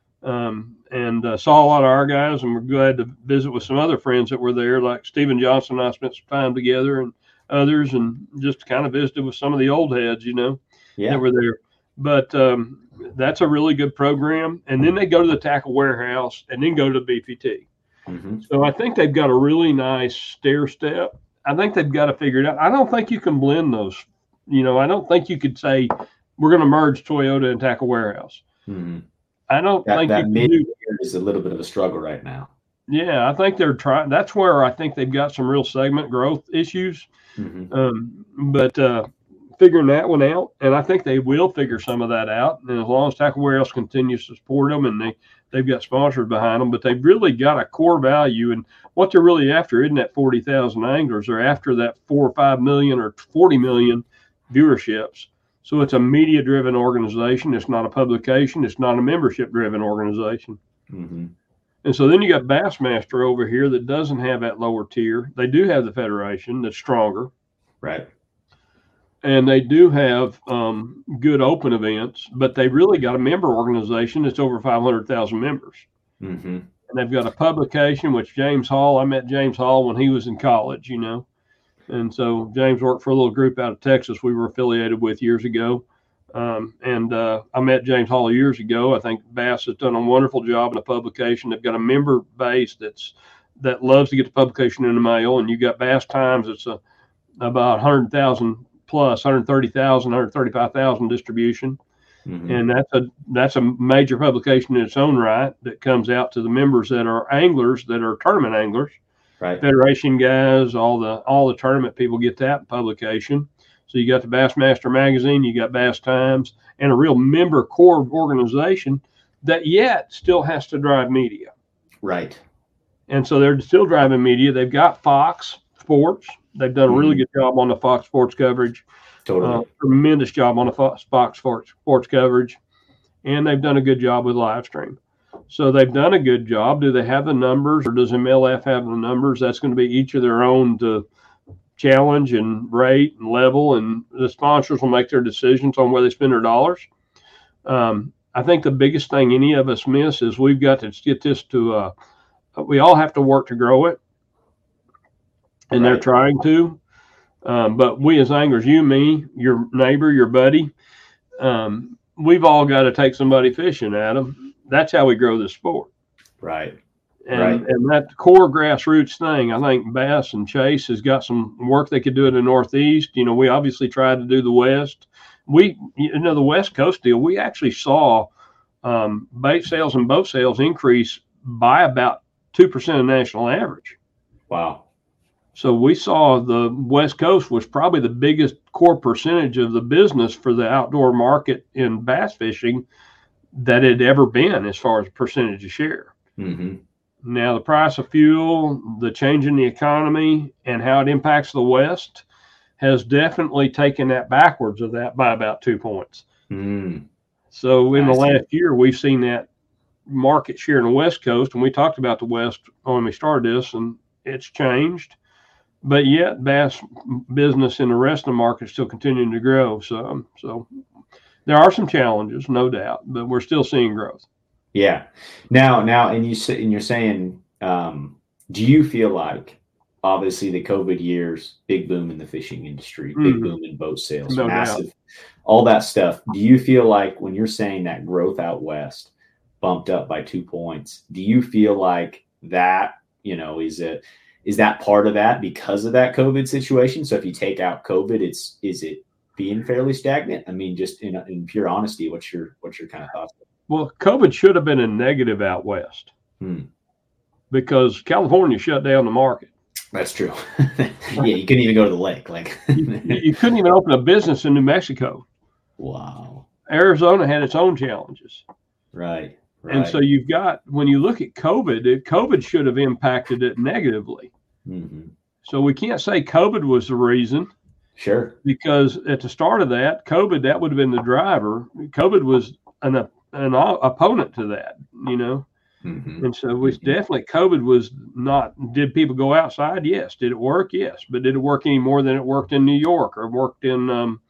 um, and uh, saw a lot of our guys, and we're glad to visit with some other friends that were there, like Stephen Johnson and I spent some time together, and others, and just kind of visited with some of the old heads, you know, yeah. that were there. But um, that's a really good program. And then they go to the Tackle Warehouse and then go to the B P T. Mm-hmm. So I think they've got a really nice stair step. I think they've got to figure it out. I don't think you can blend those. You know, I don't think you could say we're going to merge Toyota and Tackle Warehouse. Mm-hmm. I don't
that,
think
that
you can do
is a little bit of a struggle right now.
Yeah, I think they're trying. That's where I think they've got some real segment growth issues. Mm-hmm. Um, but uh, figuring that one out, and I think they will figure some of that out. And as long as Tackle Warehouse continues to support them, and they they've got sponsors behind them, but they've really got a core value. And what they're really after isn't that forty thousand anglers. They're after that four or five million or forty million viewerships. So it's a media-driven organization. It's not a publication. It's not a membership-driven organization. Mm-hmm. And so then you got Bassmaster over here that doesn't have that lower tier. They do have the Federation that's stronger.
Right.
And they do have um, good open events, but they've really got a member organization that's over five hundred thousand members. Mm-hmm. And they've got a publication, which James Hall, I met James Hall when he was in college, you know. And so James worked for a little group out of Texas we were affiliated with years ago. Um, and uh, I met James Hall years ago. I think Bass has done a wonderful job in a publication. They've got a member base that's that loves to get the publication in the mail. And you got Bass Times. It's a, about one hundred thousand plus, one hundred thirty thousand, one hundred thirty-five thousand distribution. Mm-hmm. And that's a that's a major publication in its own right that comes out to the members that are anglers, that are tournament anglers. Right. Federation guys, all the all the tournament people get that publication. So you got the Bassmaster magazine, you got Bass Times, and a real member core organization that yet still has to drive media. Right. And so they're still driving media. They've got Fox Sports. They've done a really good job on the Fox Sports coverage. Totally. Uh, tremendous job on the Fox, Fox Sports, Sports coverage. And they've done a good job with live stream. So they've done a good job. Do they have the numbers, or does M L F have the numbers? That's going to be each of their own to challenge and rate and level, and the sponsors will make their decisions on where they spend their dollars. Um, I think the biggest thing any of us miss is we've got to get this to, uh, we all have to work to grow it, and right. They're trying to. Um, but we as anglers, you, me, your neighbor, your buddy, um, we've all got to take somebody fishing, Adam. That's how we grow this sport. Right. And, right. and that core grassroots thing, I think Bass and Chase has got some work they could do in the Northeast. You know, we obviously tried to do the West. We, you know, the West Coast deal, we actually saw um, bait sales and boat sales increase by about two percent of national average.
Wow.
So we saw the West Coast was probably the biggest core percentage of the business for the outdoor market in bass fishing that had ever been as far as percentage of share.
Mm-hmm.
Now, the price of fuel, the change in the economy, and how it impacts the West has definitely taken that backwards of that by about two points.
Mm.
So in
I
the
see.
last year, we've seen that market share in the West Coast, and we talked about the West when we started this, and it's changed. But yet, bass business in the rest of the market is still continuing to grow. So, so there are some challenges, no doubt, but we're still seeing growth.
Yeah. Now, now, and you say, and you're saying, um, do you feel like, obviously, the COVID years, big boom in the fishing industry, big
Mhm.
boom in boat sales,
No
massive,
doubt.
all that stuff. Do you feel like when you're saying that growth out west bumped up by two points, do you feel like that, you know, is it is that part of that because of that COVID situation? So if you take out COVID, it's is it being fairly stagnant? I mean, just in in pure honesty, what's your what's your kind of thoughts?
Well, COVID should have been a negative out west
Hmm.
because California shut down the market.
That's true. Yeah, you couldn't even go to the lake. Like,
you, you couldn't even open a business in New Mexico.
Wow.
Arizona had its own challenges.
Right. Right.
And so you've got, when you look at COVID, it, COVID should have impacted it negatively.
Mm-hmm.
So we can't say COVID was the reason.
Sure.
Because at the start of that, COVID, that would have been the driver. COVID was an, an opponent to that, you know.
Mm-hmm.
And so we
Mm-hmm.
definitely, COVID was not, did people go outside? Yes. Did it work? Yes. But did it work any more than it worked in New York or worked in um,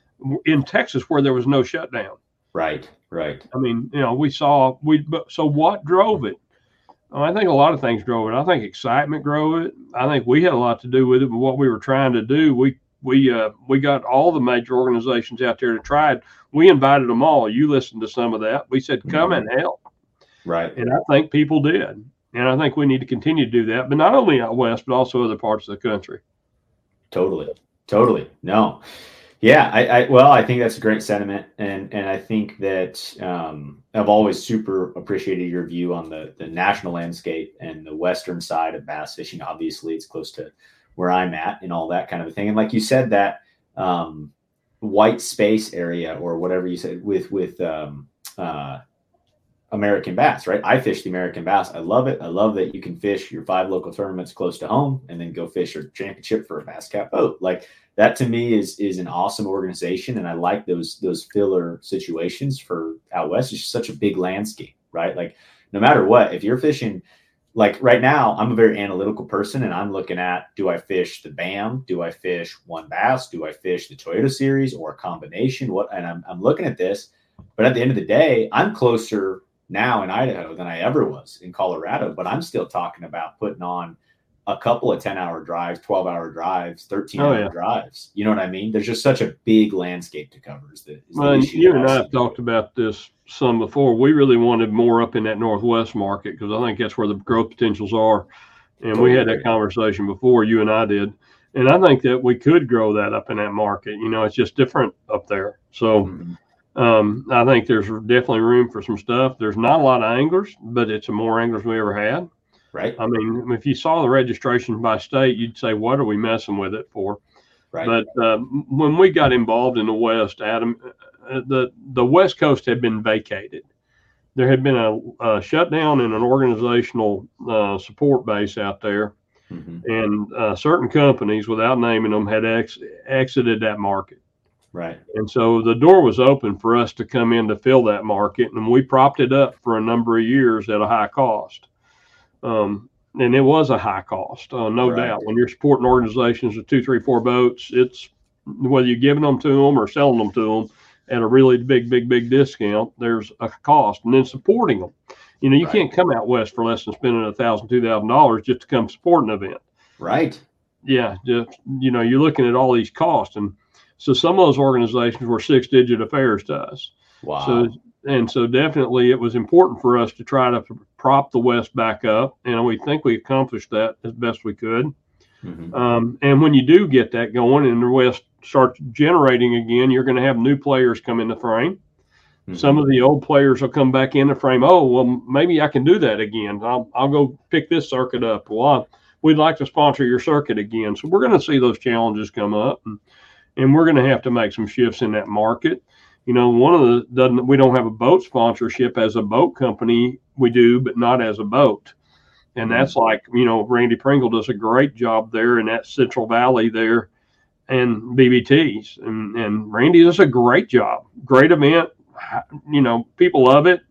in Texas where there was no shutdown?
Right. Right.
I mean, you know, we saw, we. so what drove it? Oh, I think a lot of things drove it. I think excitement drove it. I think we had a lot to do with it, but what we were trying to do, we, we, uh, we got all the major organizations out there to try it. We invited them all. You listened to some of that. We said, come
Mm-hmm.
and help.
Right.
And I think people did. And I think we need to continue to do that, but not only out west, but also other parts of the country.
Totally. Totally. No. Yeah. I, I well, I think that's a great sentiment. And and I think that um, I've always super appreciated your view on the, the national landscape and the western side of bass fishing. Obviously, it's close to where I'm at and all that kind of a thing. And like you said, that um, white space area or whatever you said with with um, uh, American bass, right? I fish the American bass. I love it. I love that you can fish your five local tournaments close to home and then go fish your championship for a Bass Cap boat. Like that to me is is an awesome organization, and I like those those filler situations for out west. It's just such a big landscape, right? Like no matter what, if you're fishing, like right now, I'm a very analytical person, and I'm looking at, do I fish the B A M? Do I fish one bass? Do I fish the Toyota Series or a combination? What? And I'm I'm looking at this, but at the end of the day, I'm closer now in Idaho than I ever was in Colorado, but I'm still talking about putting on a couple of ten hour drives, twelve hour drives, thirteen hour
Oh, yeah.
drives. You know what I mean? There's just such a big landscape to cover. Is the, is the
Well, and
issue
you
that
and I
see.
have talked about this some before. We really wanted more up in that Northwest market because I think that's where the growth potentials are. And we had that conversation before, you and I did. And I think that we could grow that up in that market. You know, it's just different up there. So
Mhm.
um, I think there's definitely room for some stuff. There's not a lot of anglers, but it's a more anglers than we ever had.
Right.
I mean, if you saw the registration by state, you'd say, what are we messing with it for?
Right.
But um, when we got involved in the West, Adam, uh, the, the West Coast had been vacated. There had been a, a shutdown in an organizational uh, support base out there.
Mhm.
And uh, certain companies, without naming them, had ex- exited that market.
Right.
And so the door was open for us to come in to fill that market. And we propped it up for a number of years at a high cost. Um, and it was a high cost, uh, no
Right.
doubt. When you're supporting organizations with two, three, four boats, it's whether you're giving them to them or selling them to them at a really big, big, big discount, there's a cost. And then supporting them. You know, you
Right.
can't come out west for less than spending a thousand, two thousand dollars just to come support an event.
Right.
Yeah, just, you know, you're looking at all these costs. And so some of those organizations were six digit affairs to us.
Wow.
So, and so definitely it was important for us to try to prop the West back up. And we think we accomplished that as best we could.
Mhm.
Um, and when you do get that going and the West starts generating again, you're going to have new players come in the frame.
Mhm.
Some of the old players will come back in the frame. Oh, well, maybe I can do that again. I'll, I'll go pick this circuit up. Well, we'd like to sponsor your circuit again. So we're going to see those challenges come up, and, and we're going to have to make some shifts in that market. You know, one of the doesn't we don't have a boat sponsorship as a boat company. We do, but not as a boat. And that's like, you know, Randy Pringle does a great job there in that Central Valley there and B B Ts. And, and Randy does a great job. Great event. You know, people love it.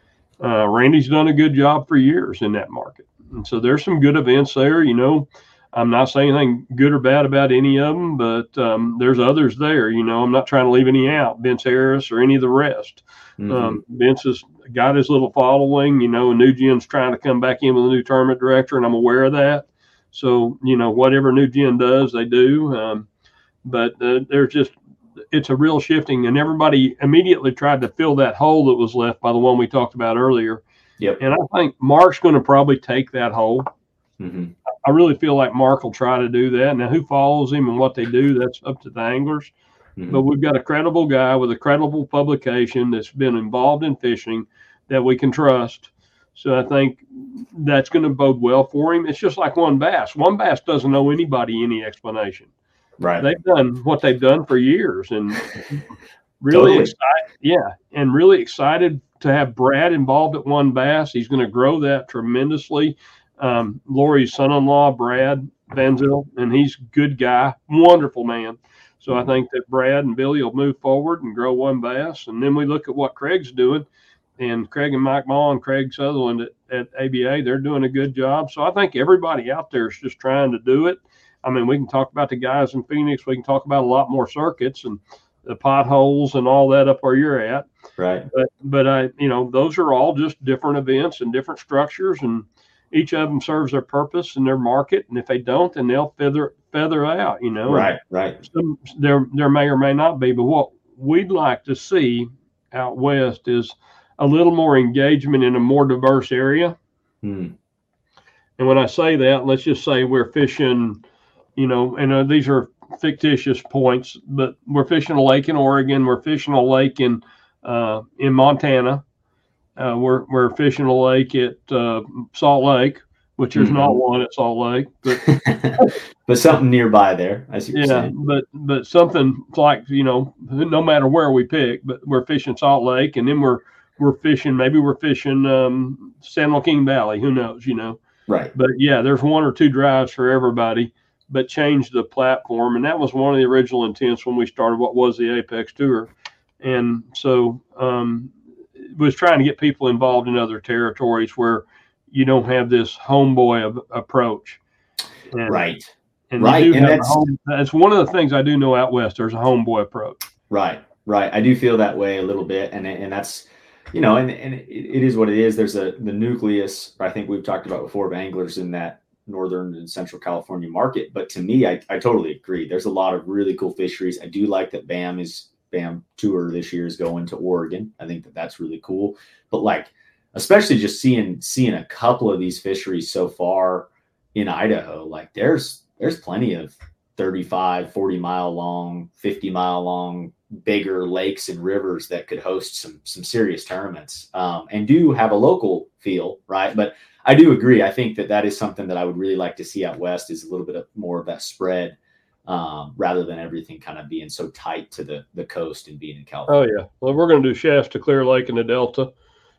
Uh, Randy's done a good job for years in that market. And so there's some good events there. You know, I'm not saying anything good or bad about any of them, but um, there's others there. You know, I'm not trying to leave any out, Vince Harris or any of the rest. Mm-hmm. Um, Vince has got his little following, you know, and New Gen's trying to come back in with a new tournament director, and I'm aware of that. So, you know, whatever New Gen does, they do. Um, but uh, there's just, it's a real shifting, and everybody immediately tried to fill that hole that was left by the one we talked about earlier.
Yep.
And I think Mark's going to probably take that hole.
Mm-hmm.
I really feel like Mark will try to do that. Now, who follows him and what they do, that's up to the anglers. Mm-hmm. But we've got a credible guy with a credible publication that's been involved in fishing that we can trust. So I think that's going to bode well for him. It's just like One Bass. One Bass doesn't owe anybody any explanation.
Right.
They've done what they've done for years, and really
totally.
excited. Yeah, and really excited to have Brad involved at One Bass. He's going to grow that tremendously. Um, Lori's son-in-law, Brad Van Zyl, and he's a good guy, wonderful man. So I think that Brad and Billy will move forward and grow One Bass. And then we look at what Craig's doing, and Craig and Mike Maw and Craig Sutherland at, at A B A, they're doing a good job. So I think everybody out there is just trying to do it. I mean, we can talk about the guys in Phoenix. We can talk about a lot more circuits and the potholes and all that up where you're at.
Right.
But, but I, you know, those are all just different events and different structures, and each of them serves their purpose and their market. And if they don't, then they'll feather feather out, you know.
Right, right.
Some, there, there may or may not be. But what we'd like to see out west is a little more engagement in a more diverse area.
Hmm.
And when I say that, let's just say we're fishing, you know, and uh, these are fictitious points, but we're fishing a lake in Oregon. We're fishing a lake in uh, in Montana. Uh, we're we're fishing a lake at uh, Salt Lake, which there's mm-hmm. not one at Salt Lake, but
but something nearby there. I see what
yeah,
you're saying.
but but something like, you know, no matter where we pick, but we're fishing Salt Lake, and then we're we're fishing. Maybe we're fishing um, San Joaquin Valley. Who knows? You know.
Right.
But yeah, there's one or two drives for everybody, but change the platform, and that was one of the original intents when we started what was the Apex Tour, and so. Um, was trying to get people involved in other territories where you don't have this homeboy of, approach. And,
right.
And
right.
And
that's,
home, that's one of the things I do know out west. There's a homeboy approach.
Right. Right. I do feel that way a little bit. And and that's, you know, and, and it, it is what it is. There's a, the nucleus, I think we've talked about before, of anglers in that Northern and Central California market. But to me, I, I totally agree. There's a lot of really cool fisheries. I do like that BAM is BAM tour this year is going to Oregon. I think that that's really cool. But like, especially just seeing seeing a couple of these fisheries so far in Idaho, like there's there's plenty of thirty-five, forty mile long, fifty mile long, bigger lakes and rivers that could host some some serious tournaments um, and do have a local feel, right? But I do agree. I think that that is something that I would really like to see out west, is a little bit of more of that spread. Um, rather than everything kind of being so tight to the, the coast and being in California.
Oh, yeah. Well, we're going to do Shasta, Clear Lake, and the Delta.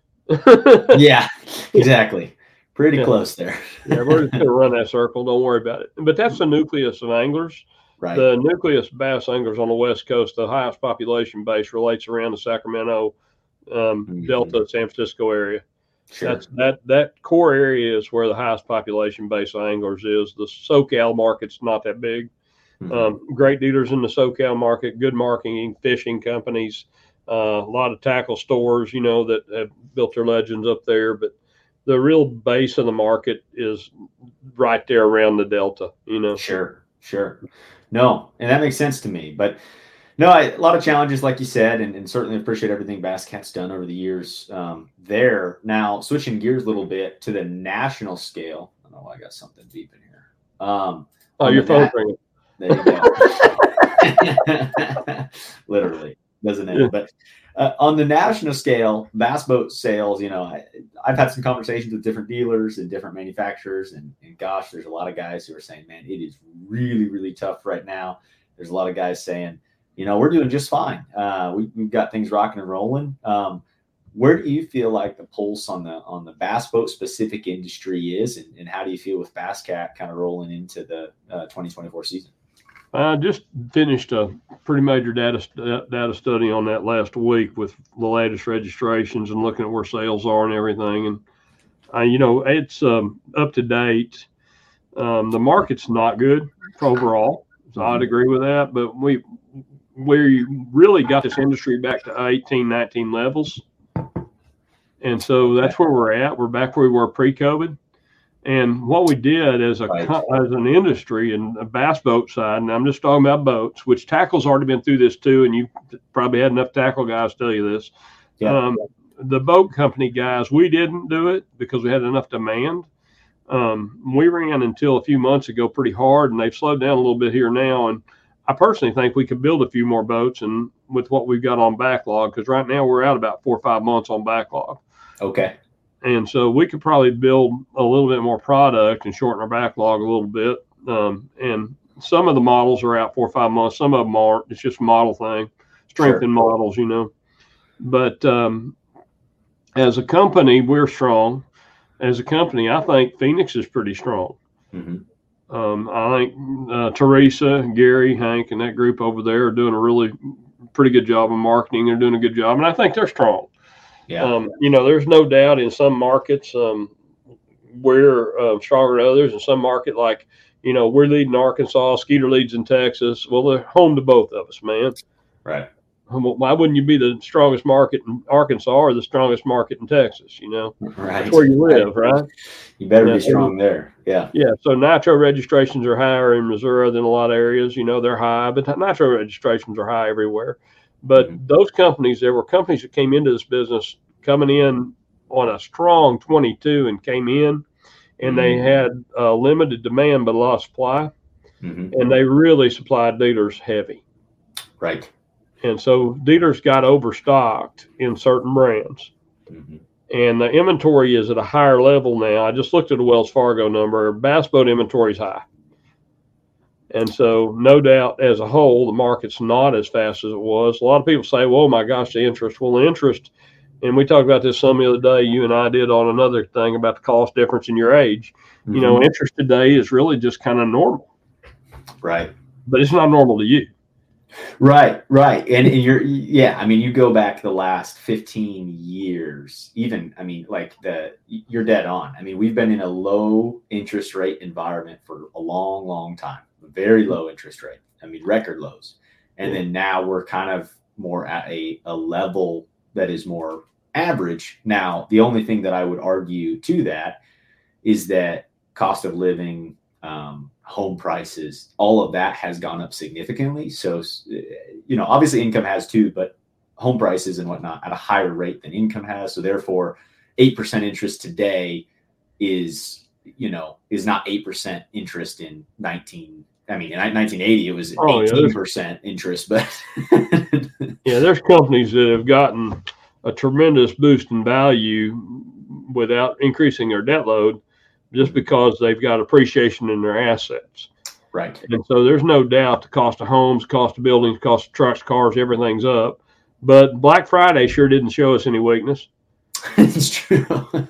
Yeah, exactly. Pretty
yeah.
close there.
Yeah, we're just going to run that circle. Don't worry about it. But that's the nucleus of anglers.
Right.
The nucleus bass anglers on the West Coast, the highest population base relates around the Sacramento, um, mm-hmm. Delta, San Francisco area.
Sure.
That's that that core area is where the highest population base of anglers is. The SoCal market's not that big. Mm-hmm. Um, great dealers in the SoCal market, good marketing, fishing companies, uh, a lot of tackle stores, you know, that have built their legends up there. But the real base of the market is right there around the Delta, you know.
Sure, sure. No, and that makes sense to me. But no, I, a lot of challenges, like you said, and, and certainly appreciate everything Bass Cat's done over the years um, there. Now, switching gears a little bit to the national scale. I don't know, I got something deep in here. Um,
oh, your phone's ringing.
There you go. Literally doesn't end. But uh, on the national scale, bass boat sales, you know, I, I've had some conversations with different dealers and different manufacturers, and, and gosh, there's a lot of guys who are saying, man, it is really, really tough right now. There's a lot of guys saying, you know, we're doing just fine. Uh, we, we've got things rocking and rolling. Um, where do you feel like the pulse on the on the bass boat specific industry is, and, and how do you feel with BassCat kind of rolling into the uh, twenty twenty-four season?
I just finished a pretty major data data study on that last week with the latest registrations and looking at where sales are and everything. And, uh, you know, it's um, up to date. Um, the market's not good overall, so mm-hmm. I'd agree with that. But we we really got this industry back to eighteen, nineteen levels. And so that's where we're at. We're back where we were pre-COVID. And what we did as a right. as an industry and a bass boat side, and I'm just talking about boats, which tackle's already been through this too, and you probably had enough tackle guys tell you this. Yeah. Um, the boat company guys, we didn't do it because we had enough demand. Um, we ran until a few months ago pretty hard, and they've slowed down a little bit here now. And I personally think we could build a few more boats, and with what we've got on backlog, because right now we're out about four or five months on backlog.
Okay.
And so we could probably build a little bit more product and shorten our backlog a little bit. Um, and some of the models are out four or five months. Some of them aren't. It's just a model thing, strength in sure. models, you know. But um, as a company, we're strong. As a company, I think Phoenix is pretty strong. Mm-hmm. Um, I think uh, Teresa, Gary, Hank, and that group over there are doing a really pretty good job of marketing. They're doing a good job, and I think they're strong. Yeah. Um, you know, there's no doubt in some markets um, we're uh, stronger than others. In some market, like, you know, we're leading Arkansas, Skeeter leads in Texas. Well, they're home to both of us, man.
Right.
Why wouldn't you be the strongest market in Arkansas or the strongest market in Texas? You know,
right.
That's where you live, right? right?
You better
now,
be strong there. Yeah.
Yeah. So nitro registrations are higher in Missouri than a lot of areas. You know, they're high, but nitro registrations are high everywhere. But mm-hmm. those companies, there were companies that came into this business coming in on a strong twenty-two and came in, and mm-hmm. they had uh, limited demand but a lot of supply, mm-hmm. and they really supplied dealers heavy.
Right.
And so dealers got overstocked in certain brands. Mm-hmm. And the inventory is at a higher level now. I just looked at a Wells Fargo number. Bass boat inventory is high. And so, no doubt, as a whole, the market's not as fast as it was. A lot of people say, well, my gosh, the interest. Well, the interest, and we talked about this some the other day, you and I did on another thing about the cost difference in your age. Mm-hmm. You know, interest today is really just kind of normal.
Right.
But it's not normal to you.
Right, right. And, and you're, yeah, I mean, you go back the last fifteen years, even, I mean, like the, you're dead on. I mean, we've been in a low interest rate environment for a long, long time. Very low interest rate. I mean, record lows. And then now we're kind of more at a, a level that is more average. Now, the only thing that I would argue to that is that cost of living, um, home prices, all of that has gone up significantly. So, you know, obviously income has too, but home prices and whatnot at a higher rate than income has. So therefore, eight percent interest today is, you know, is not eight percent interest in nineteen I mean, in nineteen eighty, it was oh, eighteen percent yeah, interest, but
yeah, there's companies that have gotten a tremendous boost in value without increasing their debt load just because they've got appreciation in their assets.
Right.
And so there's no doubt the cost of homes, cost of buildings, cost of trucks, cars, everything's up. But Black Friday sure didn't show us any weakness.
It's true.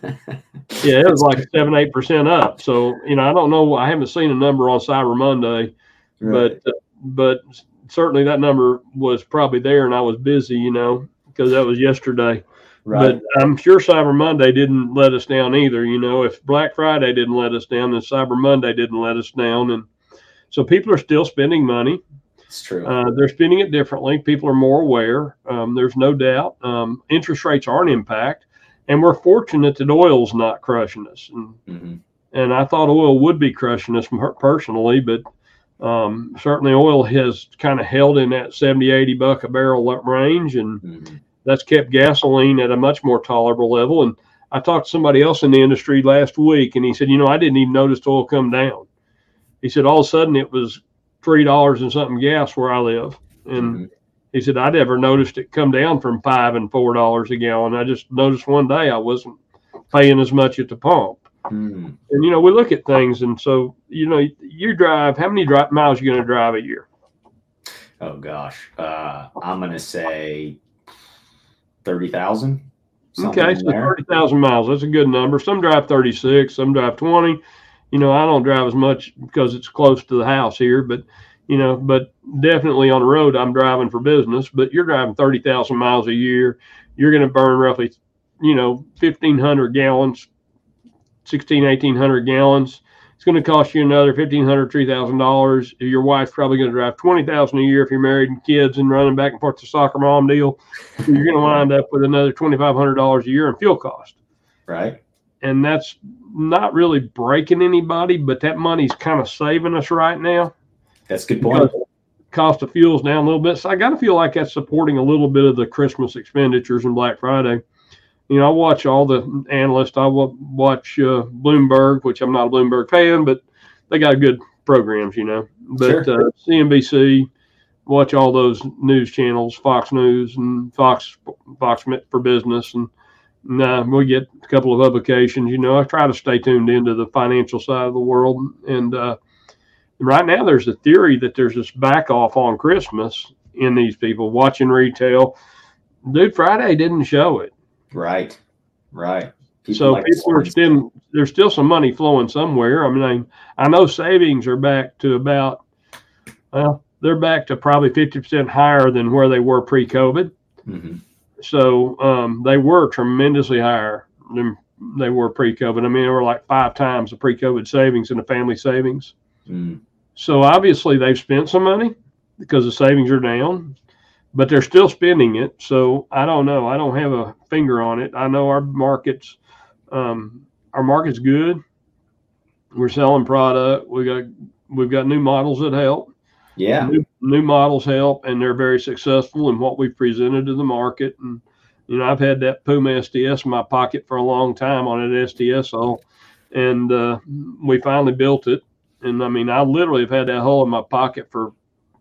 Yeah, it was like seven, eight percent up. So, you know, I don't know. I haven't seen a number on Cyber Monday, right. but uh, but certainly that number was probably there, and I was busy, you know, because that was yesterday. Right. But I'm sure Cyber Monday didn't let us down either. You know, if Black Friday didn't let us down, then Cyber Monday didn't let us down. And so people are still spending money.
It's true.
Uh, they're spending it differently. People are more aware. Um, there's no doubt. Um, interest rates are an impact. And we're fortunate that oil's not crushing us. And, mm-hmm. and I thought oil would be crushing us personally, but um, certainly oil has kind of held in that seventy, eighty buck a barrel range. And mm-hmm. that's kept gasoline at a much more tolerable level. And I talked to somebody else in the industry last week, and he said, you know, I didn't even notice oil come down. He said, all of a sudden it was three dollars and something gas where I live. And mm-hmm. He said, I never noticed it come down from five and four dollars a gallon. I just noticed one day I wasn't paying as much at the pump.
Mm.
And, you know, we look at things. And so, you know, you drive, how many drive, miles are you going to drive a year?
Oh, gosh. Uh, I'm going to say thirty thousand.
Okay, so thirty thousand miles. That's a good number. Some drive thirty-six, some drive twenty. You know, I don't drive as much because it's close to the house here, but, you know, but definitely on the road, I'm driving for business. But you're driving thirty thousand miles a year. You're going to burn roughly, you know, fifteen hundred gallons, sixteen, eighteen hundred gallons. It's going to cost you another fifteen hundred dollars, three thousand dollars. Your wife's probably going to drive twenty thousand dollars a year if you're married and kids and running back and forth to soccer mom deal. So you're going to wind up with another twenty-five hundred dollars a year in fuel cost.
Right.
And that's not really breaking anybody, but that money's kind of saving us right now.
That's a good point.
Cost of fuel's down a little bit. So I got to feel like that's supporting a little bit of the Christmas expenditures and Black Friday. You know, I watch all the analysts. I watch uh, Bloomberg, which I'm not a Bloomberg fan, but they got good programs, you know. But
sure.
uh, C N B C, watch all those news channels, Fox News and Fox Fox for Business, and uh, we get a couple of publications. You know, I try to stay tuned into the financial side of the world. And uh, right now there's a theory that there's this back off on Christmas in these people watching retail. Dude, Friday didn't show it.
Right, right.
People so like people are still, there's still some money flowing somewhere. I mean, I, I know savings are back to about, well, they're back to probably fifty percent higher than where they were pre-COVID. Mm-hmm. So um, they were tremendously higher than they were pre-COVID. I mean, they were like five times the pre-COVID savings in the family savings. Mm. So obviously they've spent some money because the savings are down, but they're still spending it. So I don't know. I don't have a finger on it. I know our market's um, our market's good. We're selling product. We got we've got new models that help.
Yeah,
new, new models help, and they're very successful in what we've presented to the market. And you know, I've had that Puma S T S in my pocket for a long time on an S T S hull, and uh, we finally built it. And I mean, I literally have had that hull in my pocket for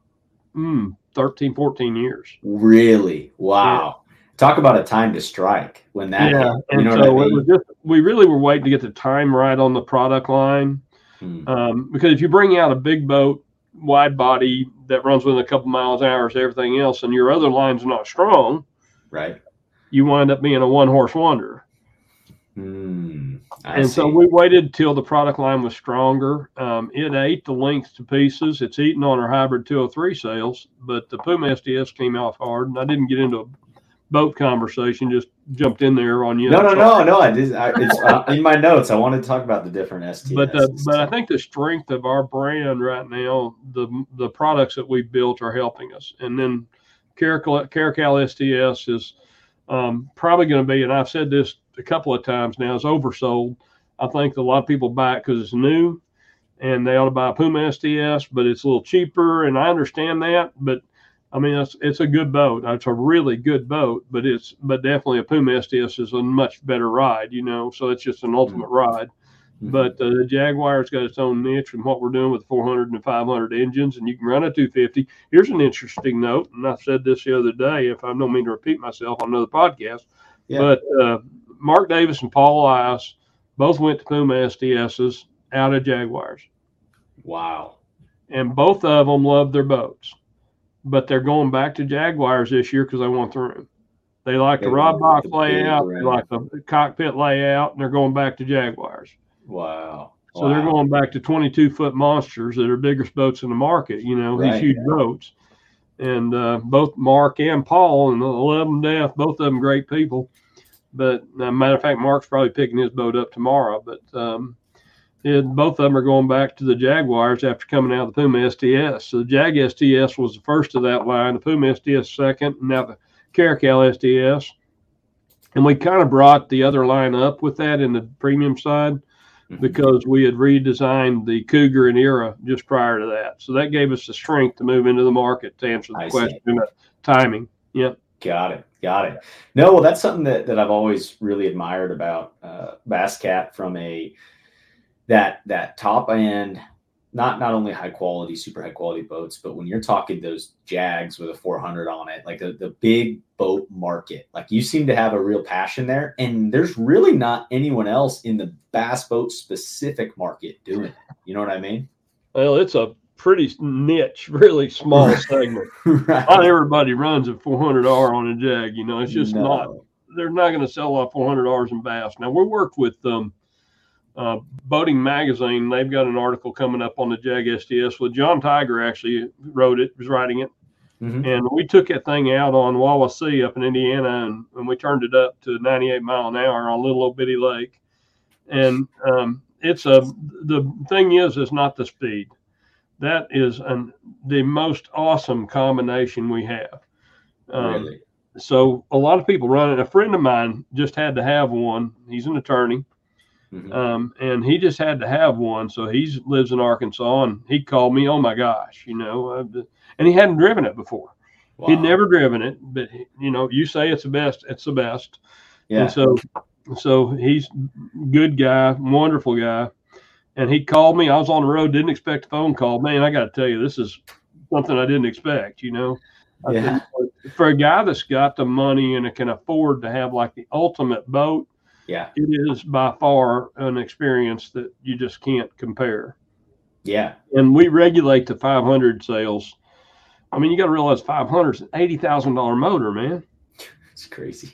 mm, thirteen, fourteen years.
Really? Wow. Yeah. Talk about a time to strike when that.
Yeah,
hit, you
and
know
so
what I mean?
it was just, we really were waiting to get the time right on the product line, hmm. um, because if you bring out a big boat, wide body that runs within a couple miles an hour, so everything else, and your other line's not strong,
right?
You wind up being a one horse wonder.
Mm,
and
see.
so we waited till the product line was stronger. Um, it ate the length to pieces. It's eating on our hybrid two oh three sales, but the Puma S T S came off hard, and I didn't get into a boat conversation. Just jumped in there on you.
No, no, no, no. I did. I, it's uh, in my notes. I wanted to talk about the different S T S.
But uh, but I think the strength of our brand right now, the the products that we built are helping us. And then Caracal, Caracal S T S is um, probably going to be, and I've said this a couple of times now, is oversold. I think a lot of people buy it because it's new, and they ought to buy a Puma S T S, but it's a little cheaper, and I understand that. But I mean, it's it's a good boat. It's a really good boat, but it's but definitely a Puma S T S is a much better ride, you know. So it's just an ultimate mm-hmm. ride. Mm-hmm. But uh, the Jaguar's got its own niche and what we're doing with four hundred and five hundred engines, and you can run a two fifty. Here's an interesting note, and I said this the other day. If I don't mean to repeat myself on another podcast, yeah. but uh, Mark Davis and Paul Elias both went to Puma S T Ss out of Jaguars.
Wow!
And both of them love their boats. But they're going back to Jaguars this year because they want the room. They like they the rod box layout, they like the cockpit layout, and they're going back to Jaguars.
Wow.
So
wow.
they're going back to twenty-two foot monsters that are biggest boats in the market, you know,
right,
these huge
yeah.
boats. And uh, both Mark and Paul, and I love them to death, both of them great people. But as a matter of fact, Mark's probably picking his boat up tomorrow. But um, it, both of them are going back to the Jaguars after coming out of the Puma S T S. So the Jag S T S was the first of that line, the Puma S T S second, and now the Caracal S T S. And we kind of brought the other line up with that in the premium side mm-hmm. because we had redesigned the Cougar and Era just prior to that. So that gave us the strength to move into the market to answer the
I
question of timing. Yep.
Got it. Got it. No, well, that's something that, that I've always really admired about uh, Basscat from a that that top end not not only high quality, super high quality boats, but when you're talking those Jags with a four hundred on it, like the, the big boat market, like you seem to have a real passion there. And there's really not anyone else in the bass boat specific market doing it. You know what I mean?
Well, it's a pretty niche, really small segment. Right. Not everybody runs a four hundred R on a Jag. You know, it's just no. not. They're not going to sell off four hundred Rs in bass. Now we worked with um, uh, Boating Magazine. They've got an article coming up on the Jag S T S with John Tiger. Actually wrote it, was writing it, mm-hmm. and we took that thing out on Wawasee up in Indiana, and, and we turned it up to ninety-eight mile an hour on a little old bitty lake. And um, it's a the thing is, it's not the speed. That is an the most awesome combination we have. Um, really? So a lot of people run it. A friend of mine just had to have one. He's an attorney, mm-hmm. um, and he just had to have one. So he lives in Arkansas, and he called me. Oh my gosh, you know, uh, and he hadn't driven it before. Wow. He'd never driven it, but you know, you say it's the best, it's the best. Yeah. And so, so he's a good guy, wonderful guy, and he called me. I was on the road, didn't expect a phone call. Man, I got to tell you, this is something I didn't expect. You know. Yeah. For a guy that's got the money and can afford to have like the ultimate boat, yeah, it is by far an experience that you just can't compare.
Yeah. And
we regulate the five hundred sales. I mean, you got to realize five hundred is an eighty thousand dollars motor, man.
It's crazy.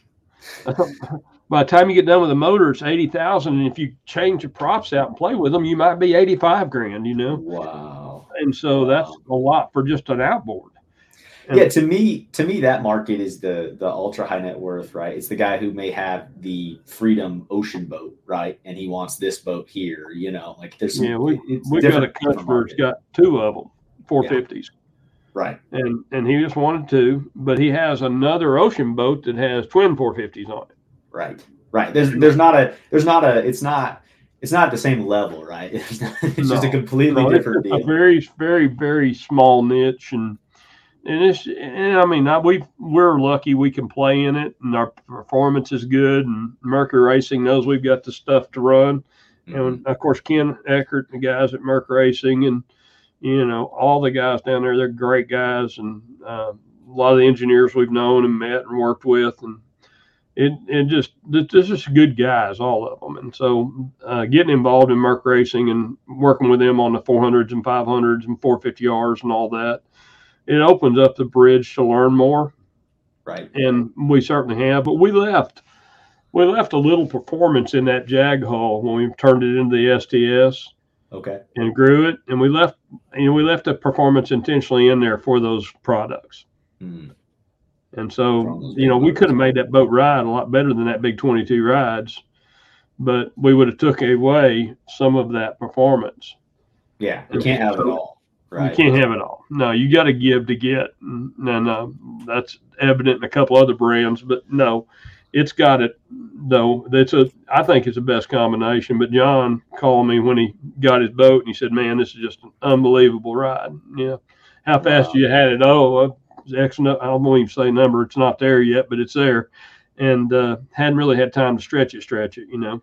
By the time you get done with the motor, it's eighty thousand dollars. And if you change the props out and play with them, you might be eighty-five grand, you know?
Wow.
And so wow. that's a lot for just an outboard.
Yeah, to me, to me, that market is the the ultra high net worth, right? It's the guy who may have the Freedom ocean boat, right? And he wants this boat here, you know, like there's
yeah, we we got a customer that's got two of them, four fifties,
yeah. Right?
And and he just wanted two, but he has another ocean boat that has twin four fifties on it.
Right, right. There's there's not a there's not a it's not it's not the same level, right? It's, not, it's no, just a completely no, different
it's
deal.
A very very very small niche and. And it's, and I mean, I, we we're lucky we can play in it, and our performance is good. And Mercury Racing knows we've got the stuff to run, mm-hmm. and of course Ken Eckert, the guys at Mercury Racing, and you know all the guys down there, they're great guys, and uh, a lot of the engineers we've known and met and worked with, and it it just this is good guys, all of them. And so uh, getting involved in Mercury Racing and working with them on the four hundreds and five hundreds and four fifty Rs and all that. It opens up the bridge to learn more.
Right.
And we certainly have, but we left, we left a little performance in that Jag hull when we turned it into the S T S.
Okay.
And grew it. And we left, you know, we left the performance intentionally in there for those products. Mm. And so, you know, we could have made that boat ride a lot better than that big twenty-two rides, but we would have took away some of that performance.
Yeah. You can't have it all. Right.
You can't have it all. No, you got to give to get. And, and uh, that's evident in a couple other brands, but no, it's got it though. That's a, I think it's the best combination, but John called me when he got his boat and he said, man, this is just an unbelievable ride. Yeah. How fast wow. you had it? Oh, X, I don't even say number. It's not there yet, but it's there. And uh, hadn't really had time to stretch it, stretch it, you know?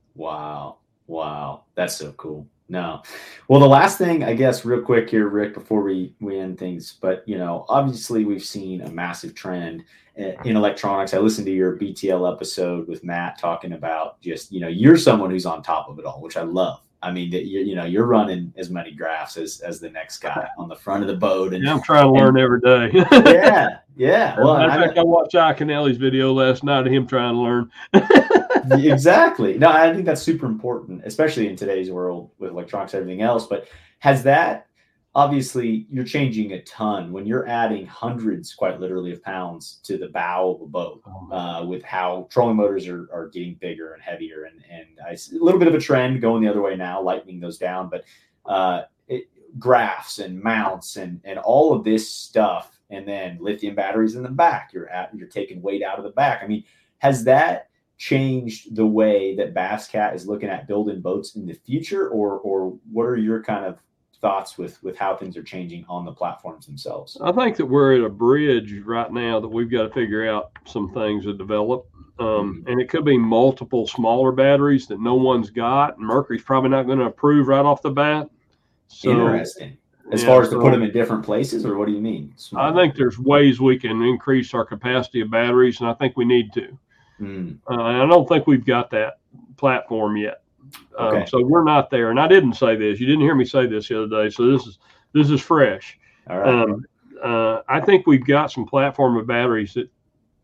Wow. Wow. That's so cool. No. Well, the last thing, I guess, real quick here, Rick, before we, we end things, but, you know, obviously we've seen a massive trend in electronics. I listened to your B T L episode with Matt talking about just, you know, you're someone who's on top of it all, which I love. I mean, that you you know, you're running as many graphs as, as the next guy on the front of the boat. And
yeah, I'm trying to learn and, every day.
yeah. Yeah. Well,
in fact, I, I watched Iaconelli's video last night of him trying to learn.
Exactly. No, I think that's super important, especially in today's world with electronics and everything else. But has that, obviously, you're changing a ton when you're adding hundreds, quite literally, of pounds to the bow of a boat uh, with how trolling motors are, are getting bigger and heavier. And, and I see a little bit of a trend going the other way now, lightening those down. But uh, it, graphs and mounts and, and all of this stuff, and then lithium batteries in the back, you're at, you're taking weight out of the back. I mean, has that changed the way that Basscat is looking at building boats in the future, or or what are your kind of thoughts with with how things are changing on the platforms themselves?
I think that we're at a bridge right now that we've got to figure out some things to develop, um, mm-hmm. and it could be multiple smaller batteries that no one's got, and Mercury's probably not going to approve right off the bat. So,
interesting. As
yeah,
far as to
so
put them in different places, or what do you mean?
I think there's ways we can increase our capacity of batteries, and I think we need to.
Mm.
Uh, I don't think we've got that platform yet. Um,
Okay.
so we're not there. And I didn't say this. You didn't hear me say this the other day. So this is this is fresh.
All right.
Um, uh, I think we've got some platform of batteries that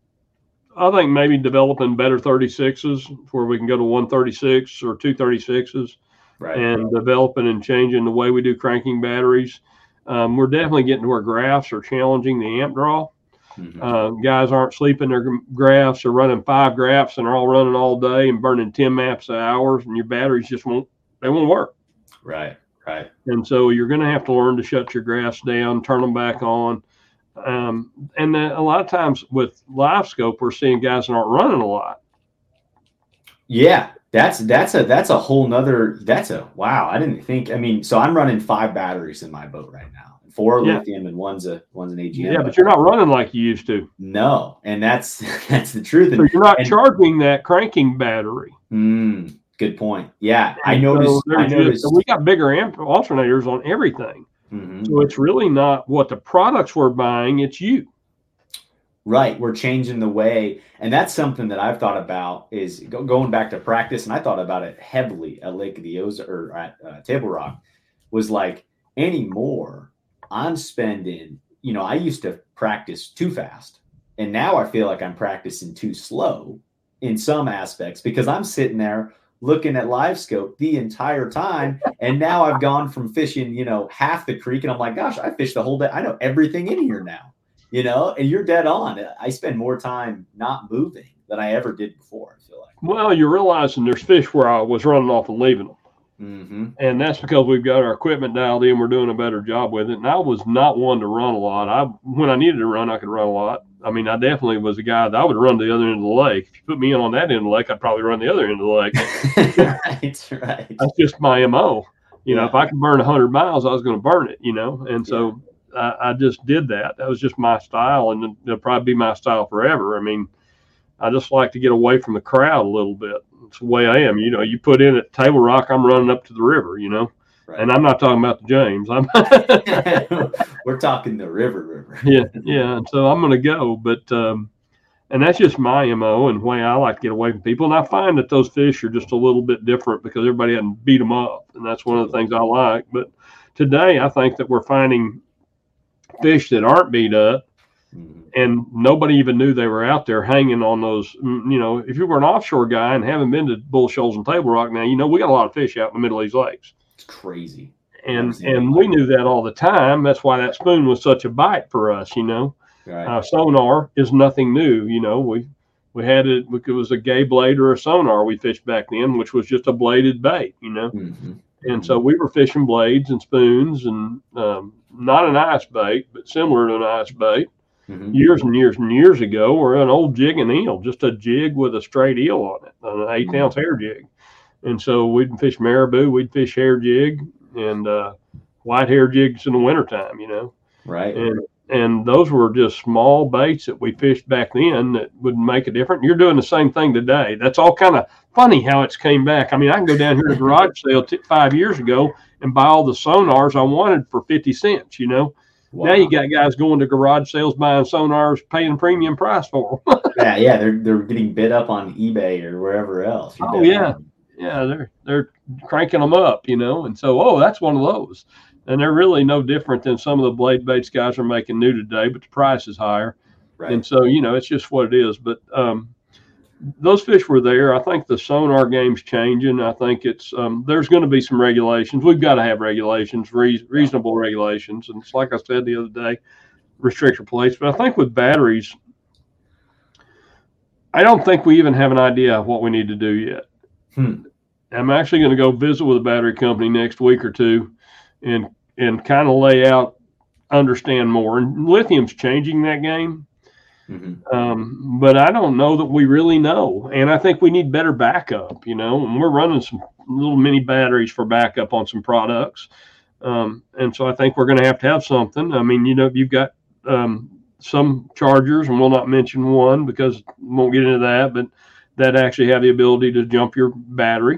I think maybe developing better thirty-sixes where we can go to one thirty-six or two thirty-sixes,
Right.
and developing and changing the way we do cranking batteries. Um, we're definitely getting to where graphs are challenging the amp draw.
Mhm.
Uh, guys aren't sleeping their graphs. They're running five graphs and they're all running all day and burning ten maps an hour, and your batteries just won't, they won't work.
Right, right.
And so you're going to have to learn to shut your graphs down, turn them back on. Um, and then a lot of times with live scope, we're seeing guys that aren't running a lot.
Yeah, that's that's a that's a whole nother that's a wow. I didn't think. I mean, so I'm running five batteries in my boat right now. Four
Yeah.
lithium and one's a one's an A G M.
Yeah, but you're not running like you used to.
No, and that's that's the truth.
So
And,
you're not
and,
charging that cranking battery.
mm, good point. Yeah, I
And
noticed.
so
I
there's
noticed.
just- we got bigger amp alternators on everything.
Mhm.
So it's really not what the products we're buying, it's you.
Right, we're changing the way, and that's something that I've thought about is go, going back to practice, and I thought about it heavily at Lake of the Ozarks or at uh, Table Rock. Was like anymore, I'm spending. You know, I used to practice too fast, and now I feel like I'm practicing too slow in some aspects because I'm sitting there looking at live scope the entire time, and now I've gone from fishing, you know, half the creek, and I'm like, gosh, I fished the whole day. I know everything in here now. You know, and you're dead on. I spend more time not moving than I ever did before, I feel like.
Well, you're realizing there's fish where I was running off and leaving them.
Mm-hmm.
And that's because we've got our equipment dialed in. We're doing a better job with it. And I was not one to run a lot. I When I needed to run, I could run a lot. I mean, I definitely was a guy that I would run to the other end of the lake. If you put me in on that end of the lake, I'd probably run the other end of the lake.
Right, right.
That's just my M O. You know,
Yeah.
if I could burn one hundred miles, I was going to burn it, you know. And so I, I just did that. That was just my style, and it'll probably be my style forever. I mean, I just like to get away from the crowd a little bit. It's the way I am. You know, you put in at Table Rock, I'm running up to the river, you know.
Right.
And I'm not talking about the James. I'm
We're talking the river, river.
yeah, yeah. And so I'm going to go, but um, and that's just my M O and way I like to get away from people. And I find that those fish are just a little bit different because everybody hadn't beat them up, and that's one of the things I like. But today, I think that we're finding fish that aren't beat up,
Mm-hmm.
and nobody even knew they were out there hanging on those. You know, if you were an offshore guy and haven't been to Bull Shoals and Table Rock now, you know we got a lot of fish out in the middle of these lakes.
It's crazy.
And and we knew that all the time. That's why that spoon was such a bite for us. You know,
Right.
uh, sonar is nothing new. You know, we we had it. It was a gay blade or a sonar we fished back then, which was just a bladed bait. You know.
Mm-hmm.
And so we were fishing blades and spoons and um, not an ice bait, but similar to an ice bait.
Mm-hmm.
Years and years and years ago, or an old jig and eel, just a jig with a straight eel on it, an eight
Mm-hmm.
ounce hair jig. And so we'd fish marabou, we'd fish hair jig and uh, white hair jigs in the wintertime, you know.
Right.
And and those were just small baits that we fished back then that would make a difference. You're doing the same thing today. That's all kind of funny how it's came back. I mean, I can go down here to the garage sale t- five years ago and buy all the sonars I wanted for fifty cents, you know.
Wow.
Now you got guys going to garage sales, buying sonars, paying premium price for them.
yeah, yeah, they're they're getting bid up on eBay or wherever else. You're
Oh,
dead
yeah.
on.
Yeah, they're they're cranking them up, you know. And so, oh, that's one of those. And they're really no different than some of the blade baits guys are making new today, but the price is higher.
Right.
And so, you know, it's just what it is. But um, those fish were there. I think the sonar game's changing. I think it's um, there's going to be some regulations. We've got to have regulations, re- reasonable regulations. And it's like I said the other day, restrictor plates. But I think with batteries, I don't think we even have an idea of what we need to do yet.
Hmm.
I'm actually going to go visit with a battery company next week or two and and kind of lay out, understand more. And lithium's changing that game.
Mm-hmm.
Um, but I don't know that we really know. And I think we need better backup, you know, and we're running some little mini batteries for backup on some products. Um, and so I think we're going to have to have something. I mean, you know, you've got um, some chargers, and we'll not mention one because we won't get into that, but that actually have the ability to jump your battery.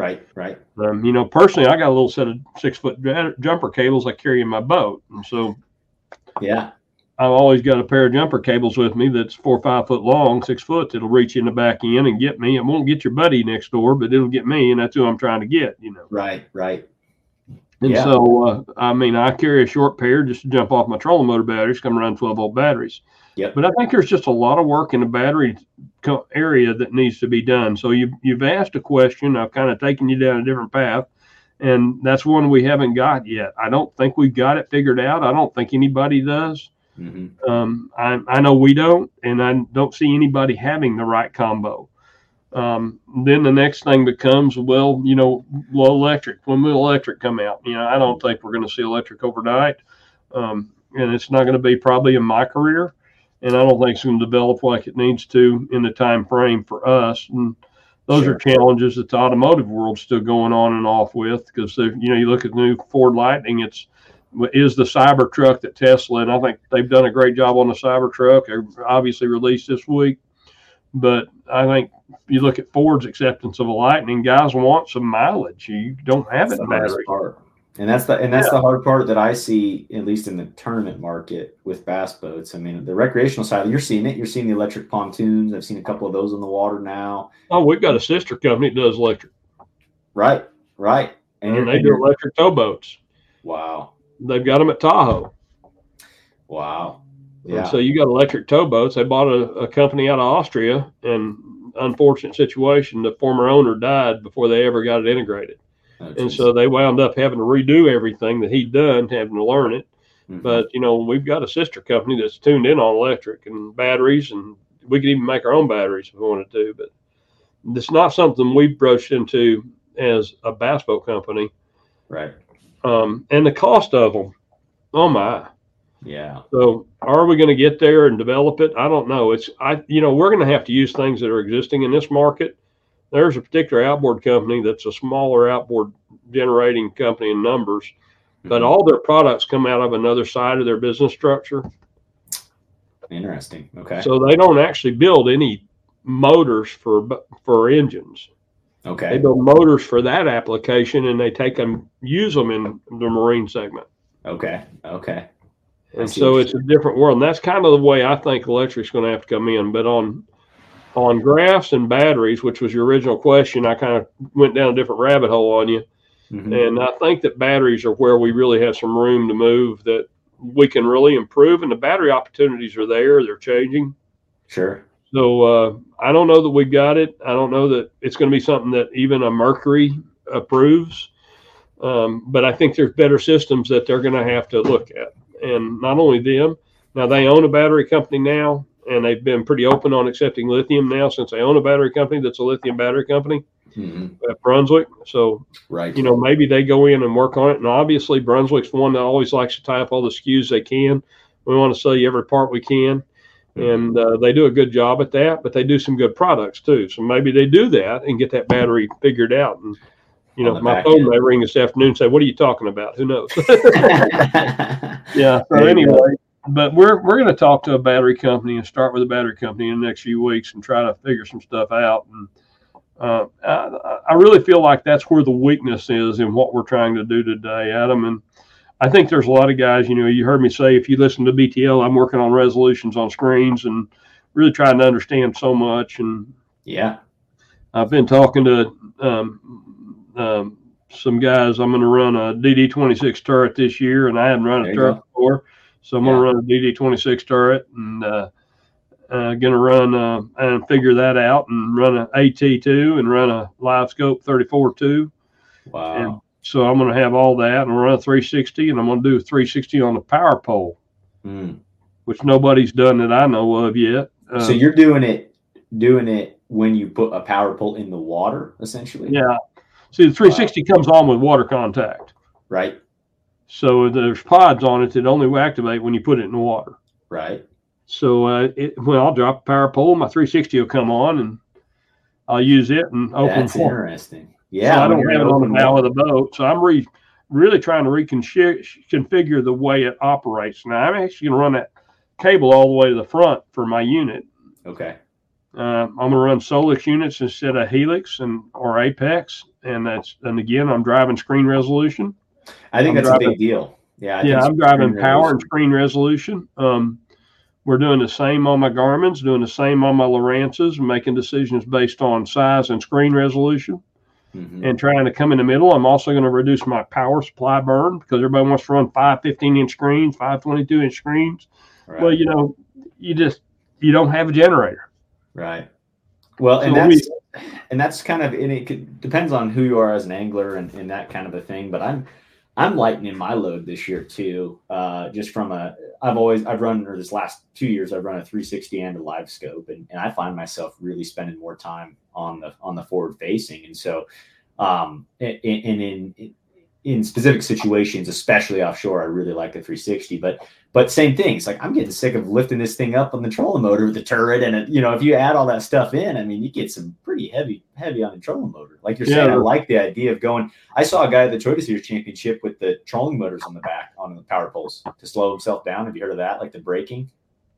Right, right.
Um, you know, personally, I got a little set of six foot jumper cables I carry in my boat, and so
yeah,
I've always got a pair of jumper cables with me that's four or five foot long, six foot. That'll reach in the back end and get me. It won't get your buddy next door, but it'll get me, and that's who I'm trying to get. You know.
Right, right.
And
yeah.
so, uh, I mean, I carry a short pair just to jump off my trolling motor batteries, come around twelve volt batteries.
Yep.
But I think there's just a lot of work in the battery co- area that needs to be done. So you've, you've asked a question. I've kind of taken you down a different path, and that's one we haven't got yet. I don't think we've got it figured out. I don't think anybody does.
Mm-hmm.
Um, I, I know we don't, and I don't see anybody having the right combo. Um, then the next thing becomes, well, you know, low electric. When will electric come out? You know, I don't think we're going to see electric overnight, um, and it's not going to be probably in my career, and I don't think it's going to develop like it needs to in the time frame for us. And those sure. are challenges that the automotive world's still going on and off with, because you know, you look at the new Ford Lightning, it's is the Cybertruck that Tesla, and I think they've done a great job on the Cybertruck. They're obviously released this week. But I think you look at Ford's acceptance of a Lightning, guys want some mileage. You don't have
that's
it in
the
battery.
Part. And that's the and that's
yeah.
the hard part that I see, at least in the tournament market with bass boats. I mean, the recreational side, you're seeing it. You're seeing the electric pontoons. I've seen a couple of those in the water now.
Oh, we've got a sister company that does electric.
Right, right.
And, and they do electric towboats.
Wow.
They've got them at Tahoe.
Wow. Yeah.
And so you got electric towboats. They bought a, a company out of Austria, and unfortunate situation, the former owner died before they ever got it integrated. Oh, and so they wound up having to redo everything that he'd done, having to learn it. Mm-hmm. But, you know, we've got a sister company that's tuned in on electric and batteries, and we could even make our own batteries if we wanted to. But it's not something we've broached into as a bass boat company.
Right.
Um, and the cost of them, oh, my.
Yeah.
So are we going to get there and develop it? I don't know. It's I you know, we're going to have to use things that are existing in this market. There's a particular outboard company that's a smaller outboard generating company in numbers, mm-hmm. but all their products come out of another side of their business structure.
Interesting. Okay.
So they don't actually build any motors for for engines.
Okay.
They build motors for that application, and they take them, use them in the marine segment.
Okay. Okay.
And so it's a different world. And that's kind of the way I think electric's going to have to come in. But on on graphs and batteries, which was your original question, I kind of went down a different rabbit hole on you. Mm-hmm. And I think that batteries are where we really have some room to move, that we can really improve. And the battery opportunities are there. They're changing.
Sure.
So uh, I don't know that we've got it. I don't know that it's going to be something that even a Mercury approves. Um, but I think there's better systems that they're going to have to look at. And not only them, now they own a battery company now, and they've been pretty open on accepting lithium now since they own a battery company that's a lithium battery company mm-hmm. at Brunswick. So,
right.
you know, maybe they go in and work on it. And obviously, Brunswick's the one that always likes to tie up all the S K Us they can. We want to sell you every part we can. Mm-hmm. And uh, they do a good job at that, but they do some good products too. So maybe they do that and get that battery figured out. And You know, my phone may ring this afternoon and say, "What are you talking about?" Who knows? Yeah. So anyway, but we're we're going to talk to a battery company and start with a battery company in the next few weeks and try to figure some stuff out. And uh, I, I really feel like that's where the weakness is in what we're trying to do today, Adam. And I think there's a lot of guys. You know, you heard me say, if you listen to B T L, I'm working on resolutions on screens and really trying to understand so much. And
yeah,
I've been talking to. Um, Um, some guys. I'm going to run a D D twenty-six turret this year, and I hadn't run a turret go. before, so I'm yeah. going to run a D D twenty-six turret, and uh, uh, going to run uh, and figure that out, and run an A T two, and run a live scope thirty-four two.
Wow!
And so I'm going to have all that, and run a three sixty, and I'm going to do a three sixty on the power pole, mm. which nobody's done that I know of yet.
Uh, so you're doing it, doing it when you put a power pole in the water, essentially.
Yeah. See, the three sixty wow. comes on with water contact.
Right.
So there's pods on it that only activate when you put it in the water.
Right.
So uh, it, when I'll drop a power pole, my three sixty will come on, and I'll use it and open.
That's
water.
Interesting. Yeah.
So I don't have it on the bow of the boat. So I'm re, really trying to reconfigure the way it operates. Now, I'm actually going to run that cable all the way to the front for my unit.
Okay.
Uh, I'm going to run Solix units instead of Helix and or Apex, and that's and again I'm driving screen resolution.
I think
I'm
that's
driving,
a big deal. Yeah, I
yeah,
think
I'm driving power
resolution.
and screen resolution. Um, we're doing the same on my Garmin's, doing the same on my Lowrances, making decisions based on size and screen resolution, mm-hmm. and trying to come in the middle. I'm also going to reduce my power supply burn because everybody wants to run five fifteen inch screens, five twenty-two inch screens. Right. Well, you know, you just you don't have a generator.
Right. Well, and so that's we, and that's kind of and it could, depends on who you are as an angler and, and that kind of a thing. But I'm I'm lightening my load this year too. Uh, just from a I've always I've run or this last two years I've run a three sixty and a live scope, and, and I find myself really spending more time on the on the forward facing. And so um and in, in in in specific situations, especially offshore, I really like the three sixty. But but same thing. It's like I'm getting sick of lifting this thing up on the trolling motor with the turret, and it, you know, if you add all that stuff in, I mean, you get some pretty heavy heavy on the trolling motor. Like you're saying, yeah. I like the idea of going. I saw a guy at the Toyota Series Championship with the trolling motors on the back on the power poles to slow himself down. Have you heard of that? Like the braking.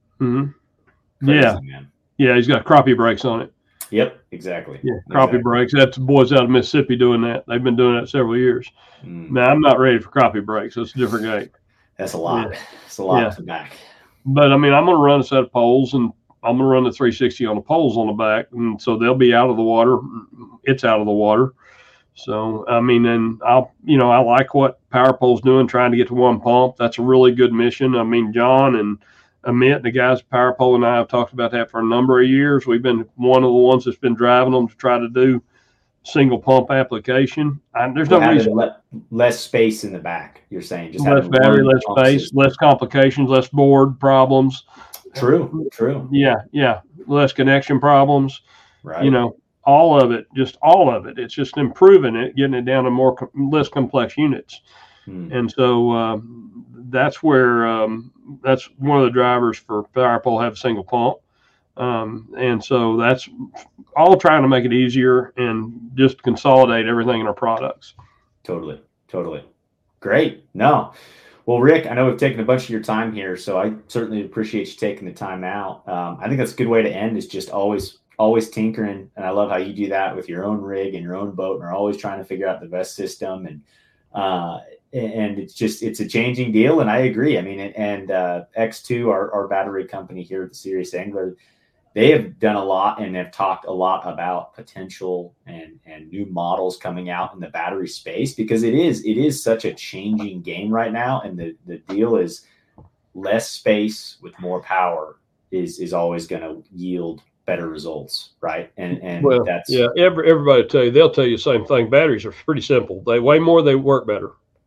Mm-hmm. Crazy, yeah, man. Yeah, he's got crappie brakes on it.
Yep, exactly.
Yeah, crappie exactly. brakes. That's the boys out of Mississippi doing that. They've been doing that several years. Mm. Now, I'm not ready for crappie brakes. That's a different game.
That's a lot. Yeah. That's a lot
yeah.
off the back.
But, I mean, I'm going to run a set of poles, and I'm going to run the three sixty on the poles on the back. And so they'll be out of the water. It's out of the water. So, I mean, and I'll, you know, I like what Power Pole's doing, trying to get to one pump. That's a really good mission. I mean, John and Amit, the guys at Power Pole, and I have talked about that for a number of years. We've been one of the ones that's been driving them to try to do single pump application. I, there's no reason.
Le- less space in the back, you're saying. Just
less battery, less space, system. Less complications, less board problems.
True, true.
Yeah, yeah. Less connection problems.
Right.
You know, all of it, just all of it. It's just improving it, getting it down to more less complex units. Hmm. And so um, that's where um, that's one of the drivers for Power Pole have a single pump. Um, and so that's all trying to make it easier and just consolidate everything in our products.
Totally. Totally. Great. No. Well, Rick, I know we've taken a bunch of your time here, so I certainly appreciate you taking the time out. Um, I think that's a good way to end is just always, always tinkering. And I love how you do that with your own rig and your own boat and are always trying to figure out the best system. And, uh, and it's just, it's a changing deal. And I agree. I mean, and uh, X two, our, our battery company here at the Serious Angler, they have done a lot and have talked a lot about potential and, and new models coming out in the battery space, because it is, it is such a changing game right now. And the, the deal is less space with more power is, is always going to yield better results. Right. And, and
well,
that's,
yeah, every, everybody will tell you, they'll tell you the same thing. Batteries are pretty simple. They weigh more, they work better.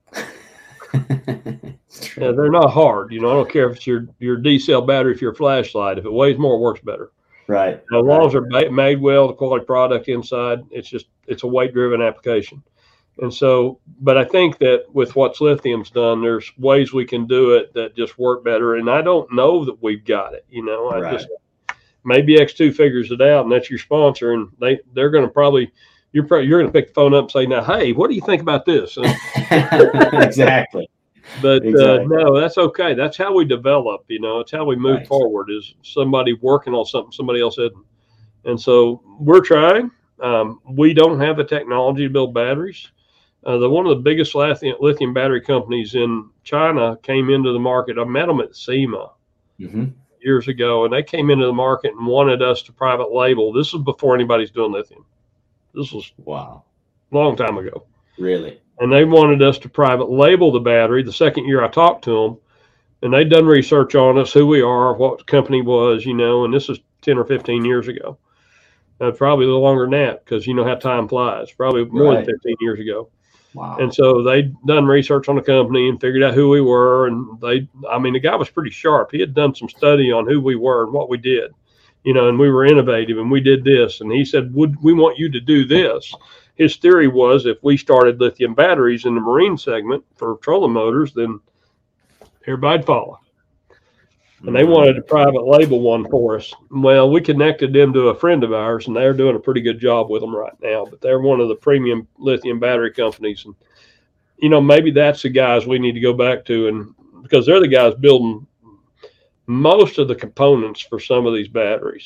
Yeah, they're not hard. You know, I don't care if it's your, your D cell battery, if your flashlight, if it weighs more, it works better.
Right.
As long
right.
as they're made well, the quality product inside, it's just, it's a weight driven application. And so, but I think that with what lithium's done, there's ways we can do it that just work better. And I don't know that we've got it, you know, I
right.
just, maybe X two figures it out and that's your sponsor. And they, they're going to probably, you're probably, you're going to pick the phone up and say, now, hey, what do you think about this?
Exactly.
But
exactly.
uh, no, that's okay. That's how we develop, you know, it's how we move right. forward is somebody working on something somebody else isn't. And so we're trying. Um, we don't have the technology to build batteries. Uh, the one of the biggest lithium, lithium battery companies in China came into the market. I met them at SEMA
mm-hmm.
years ago, and they came into the market and wanted us to private label. This was before anybody's doing lithium. This was
wow,
a long time ago.
Really?
And they wanted us to private label the battery the second year I talked to them. And they'd done research on us, who we are, what the company was, you know, and this is ten or fifteen years ago. Uh, probably a little longer than that because you know how time flies, probably more right. than fifteen years ago.
Wow.
And so they'd done research on the company and figured out who we were. And they, I mean, the guy was pretty sharp. He had done some study on who we were and what we did, you know, and we were innovative and we did this. And he said, would we want you to do this? His theory was if we started lithium batteries in the marine segment for trolling motors, then everybody'd follow. And they wanted to private label one for us. Well, we connected them to a friend of ours, and they're doing a pretty good job with them right now. But they're one of the premium lithium battery companies. And, you know, maybe that's the guys we need to go back to, and because they're the guys building most of the components for some of these batteries.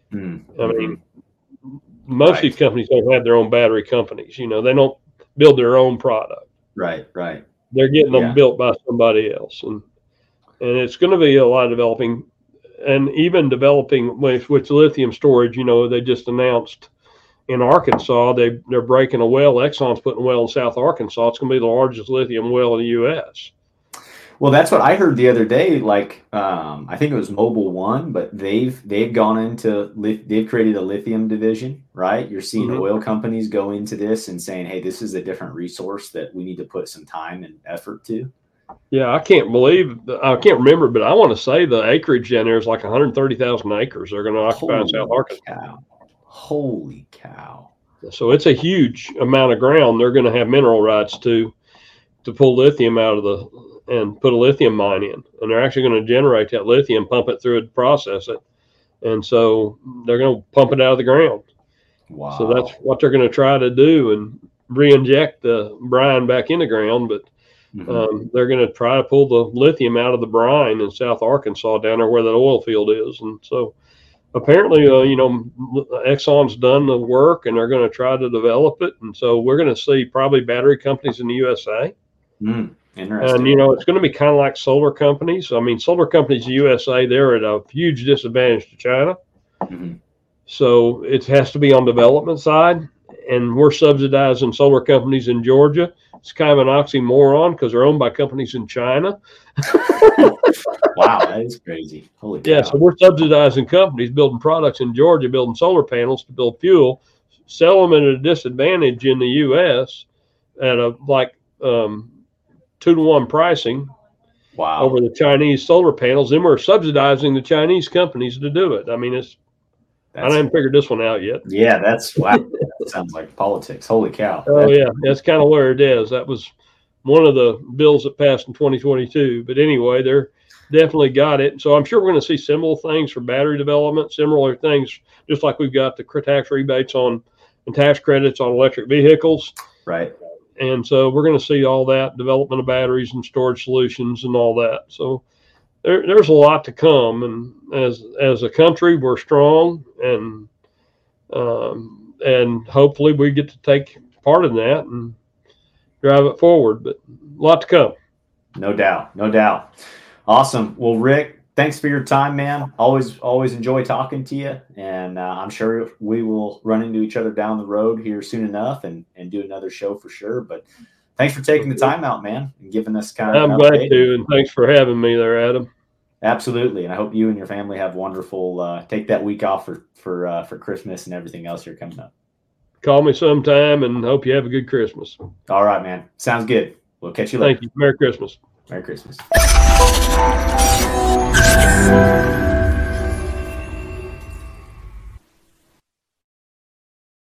Mm-hmm.
I mean, most right. of these companies don't have their own battery companies. You know, they don't build their own product.
Right, right.
They're getting them
yeah.
built by somebody else. And and it's going to be a lot of developing, and even developing with, with lithium storage. You know, they just announced in Arkansas, they, they're breaking a well. Exxon's putting a well in South Arkansas. It's going to be the largest lithium well in the U S.
Well, that's what I heard the other day. Like, um, I think it was Mobil One, but they've they've gone into they've created a lithium division, right? You're seeing mm-hmm. oil companies go into this and saying, "Hey, this is a different resource that we need to put some time and effort to."
Yeah, I can't believe I can't remember, but I want to say the acreage down there is like one hundred thirty thousand acres. They're going to occupy
Holy
in South Arkansas.
Cow. Holy cow!
So it's a huge amount of ground they're going to have mineral rights to to pull lithium out of the. And put a lithium mine in, and they're actually going to generate that lithium, pump it through it, process it, and so they're going to pump it out of the ground.
Wow!
So that's what they're going to try to do, and re-inject the brine back in the ground. But mm-hmm. um, they're going to try to pull the lithium out of the brine in South Arkansas, down there where that oil field is. And so apparently, uh, you know, Exxon's done the work, and they're going to try to develop it. And so we're going to see probably battery companies in the U S A.
Mm. Interesting.
And, you know, it's going to be kind of like solar companies. I mean, solar companies in the U S A, they're at a huge disadvantage to China.
Mm-hmm.
So it has to be on development side. And we're subsidizing solar companies in Georgia. It's kind of an oxymoron because they're owned by companies in China.
Wow, that is crazy. Holy cow.
Yeah, so we're subsidizing companies building products in Georgia, building solar panels to build fuel, sell them at a disadvantage in the U S at a like um, two to one pricing.
Wow.
Over the Chinese solar panels. Then we're subsidizing the Chinese companies to do it. I mean, it's That's, I haven't figured this one out yet.
Yeah, that's wow. That sounds like politics. Holy cow.
Oh,
that's,
yeah. That's kind of where it is. That was one of the bills that passed in twenty twenty-two. But anyway, they're definitely got it. So I'm sure we're going to see similar things for battery development, similar things, just like we've got the tax rebates on and tax credits on electric vehicles.
Right.
And so we're going to see all that development of batteries and storage solutions and all that. So there, there's a lot to come. And as as a country, we're strong, and um, and hopefully we get to take part in that and drive it forward. But a lot to come.
No doubt. No doubt. Awesome. Well, Rick, thanks for your time, man. Always, always enjoy talking to you. And uh, I'm sure we will run into each other down the road here soon enough and, and do another show for sure. But thanks for taking the time out, man, and giving us kind of
I'm glad to. And thanks for having me there, Adam.
Absolutely. And I hope you and your family have wonderful, uh, take that week off for, for, uh, for Christmas and everything else here coming up.
Call me sometime, and hope you have a good Christmas.
All right, man. Sounds good. We'll catch you later.
Thank you. Merry Christmas.
Merry Christmas.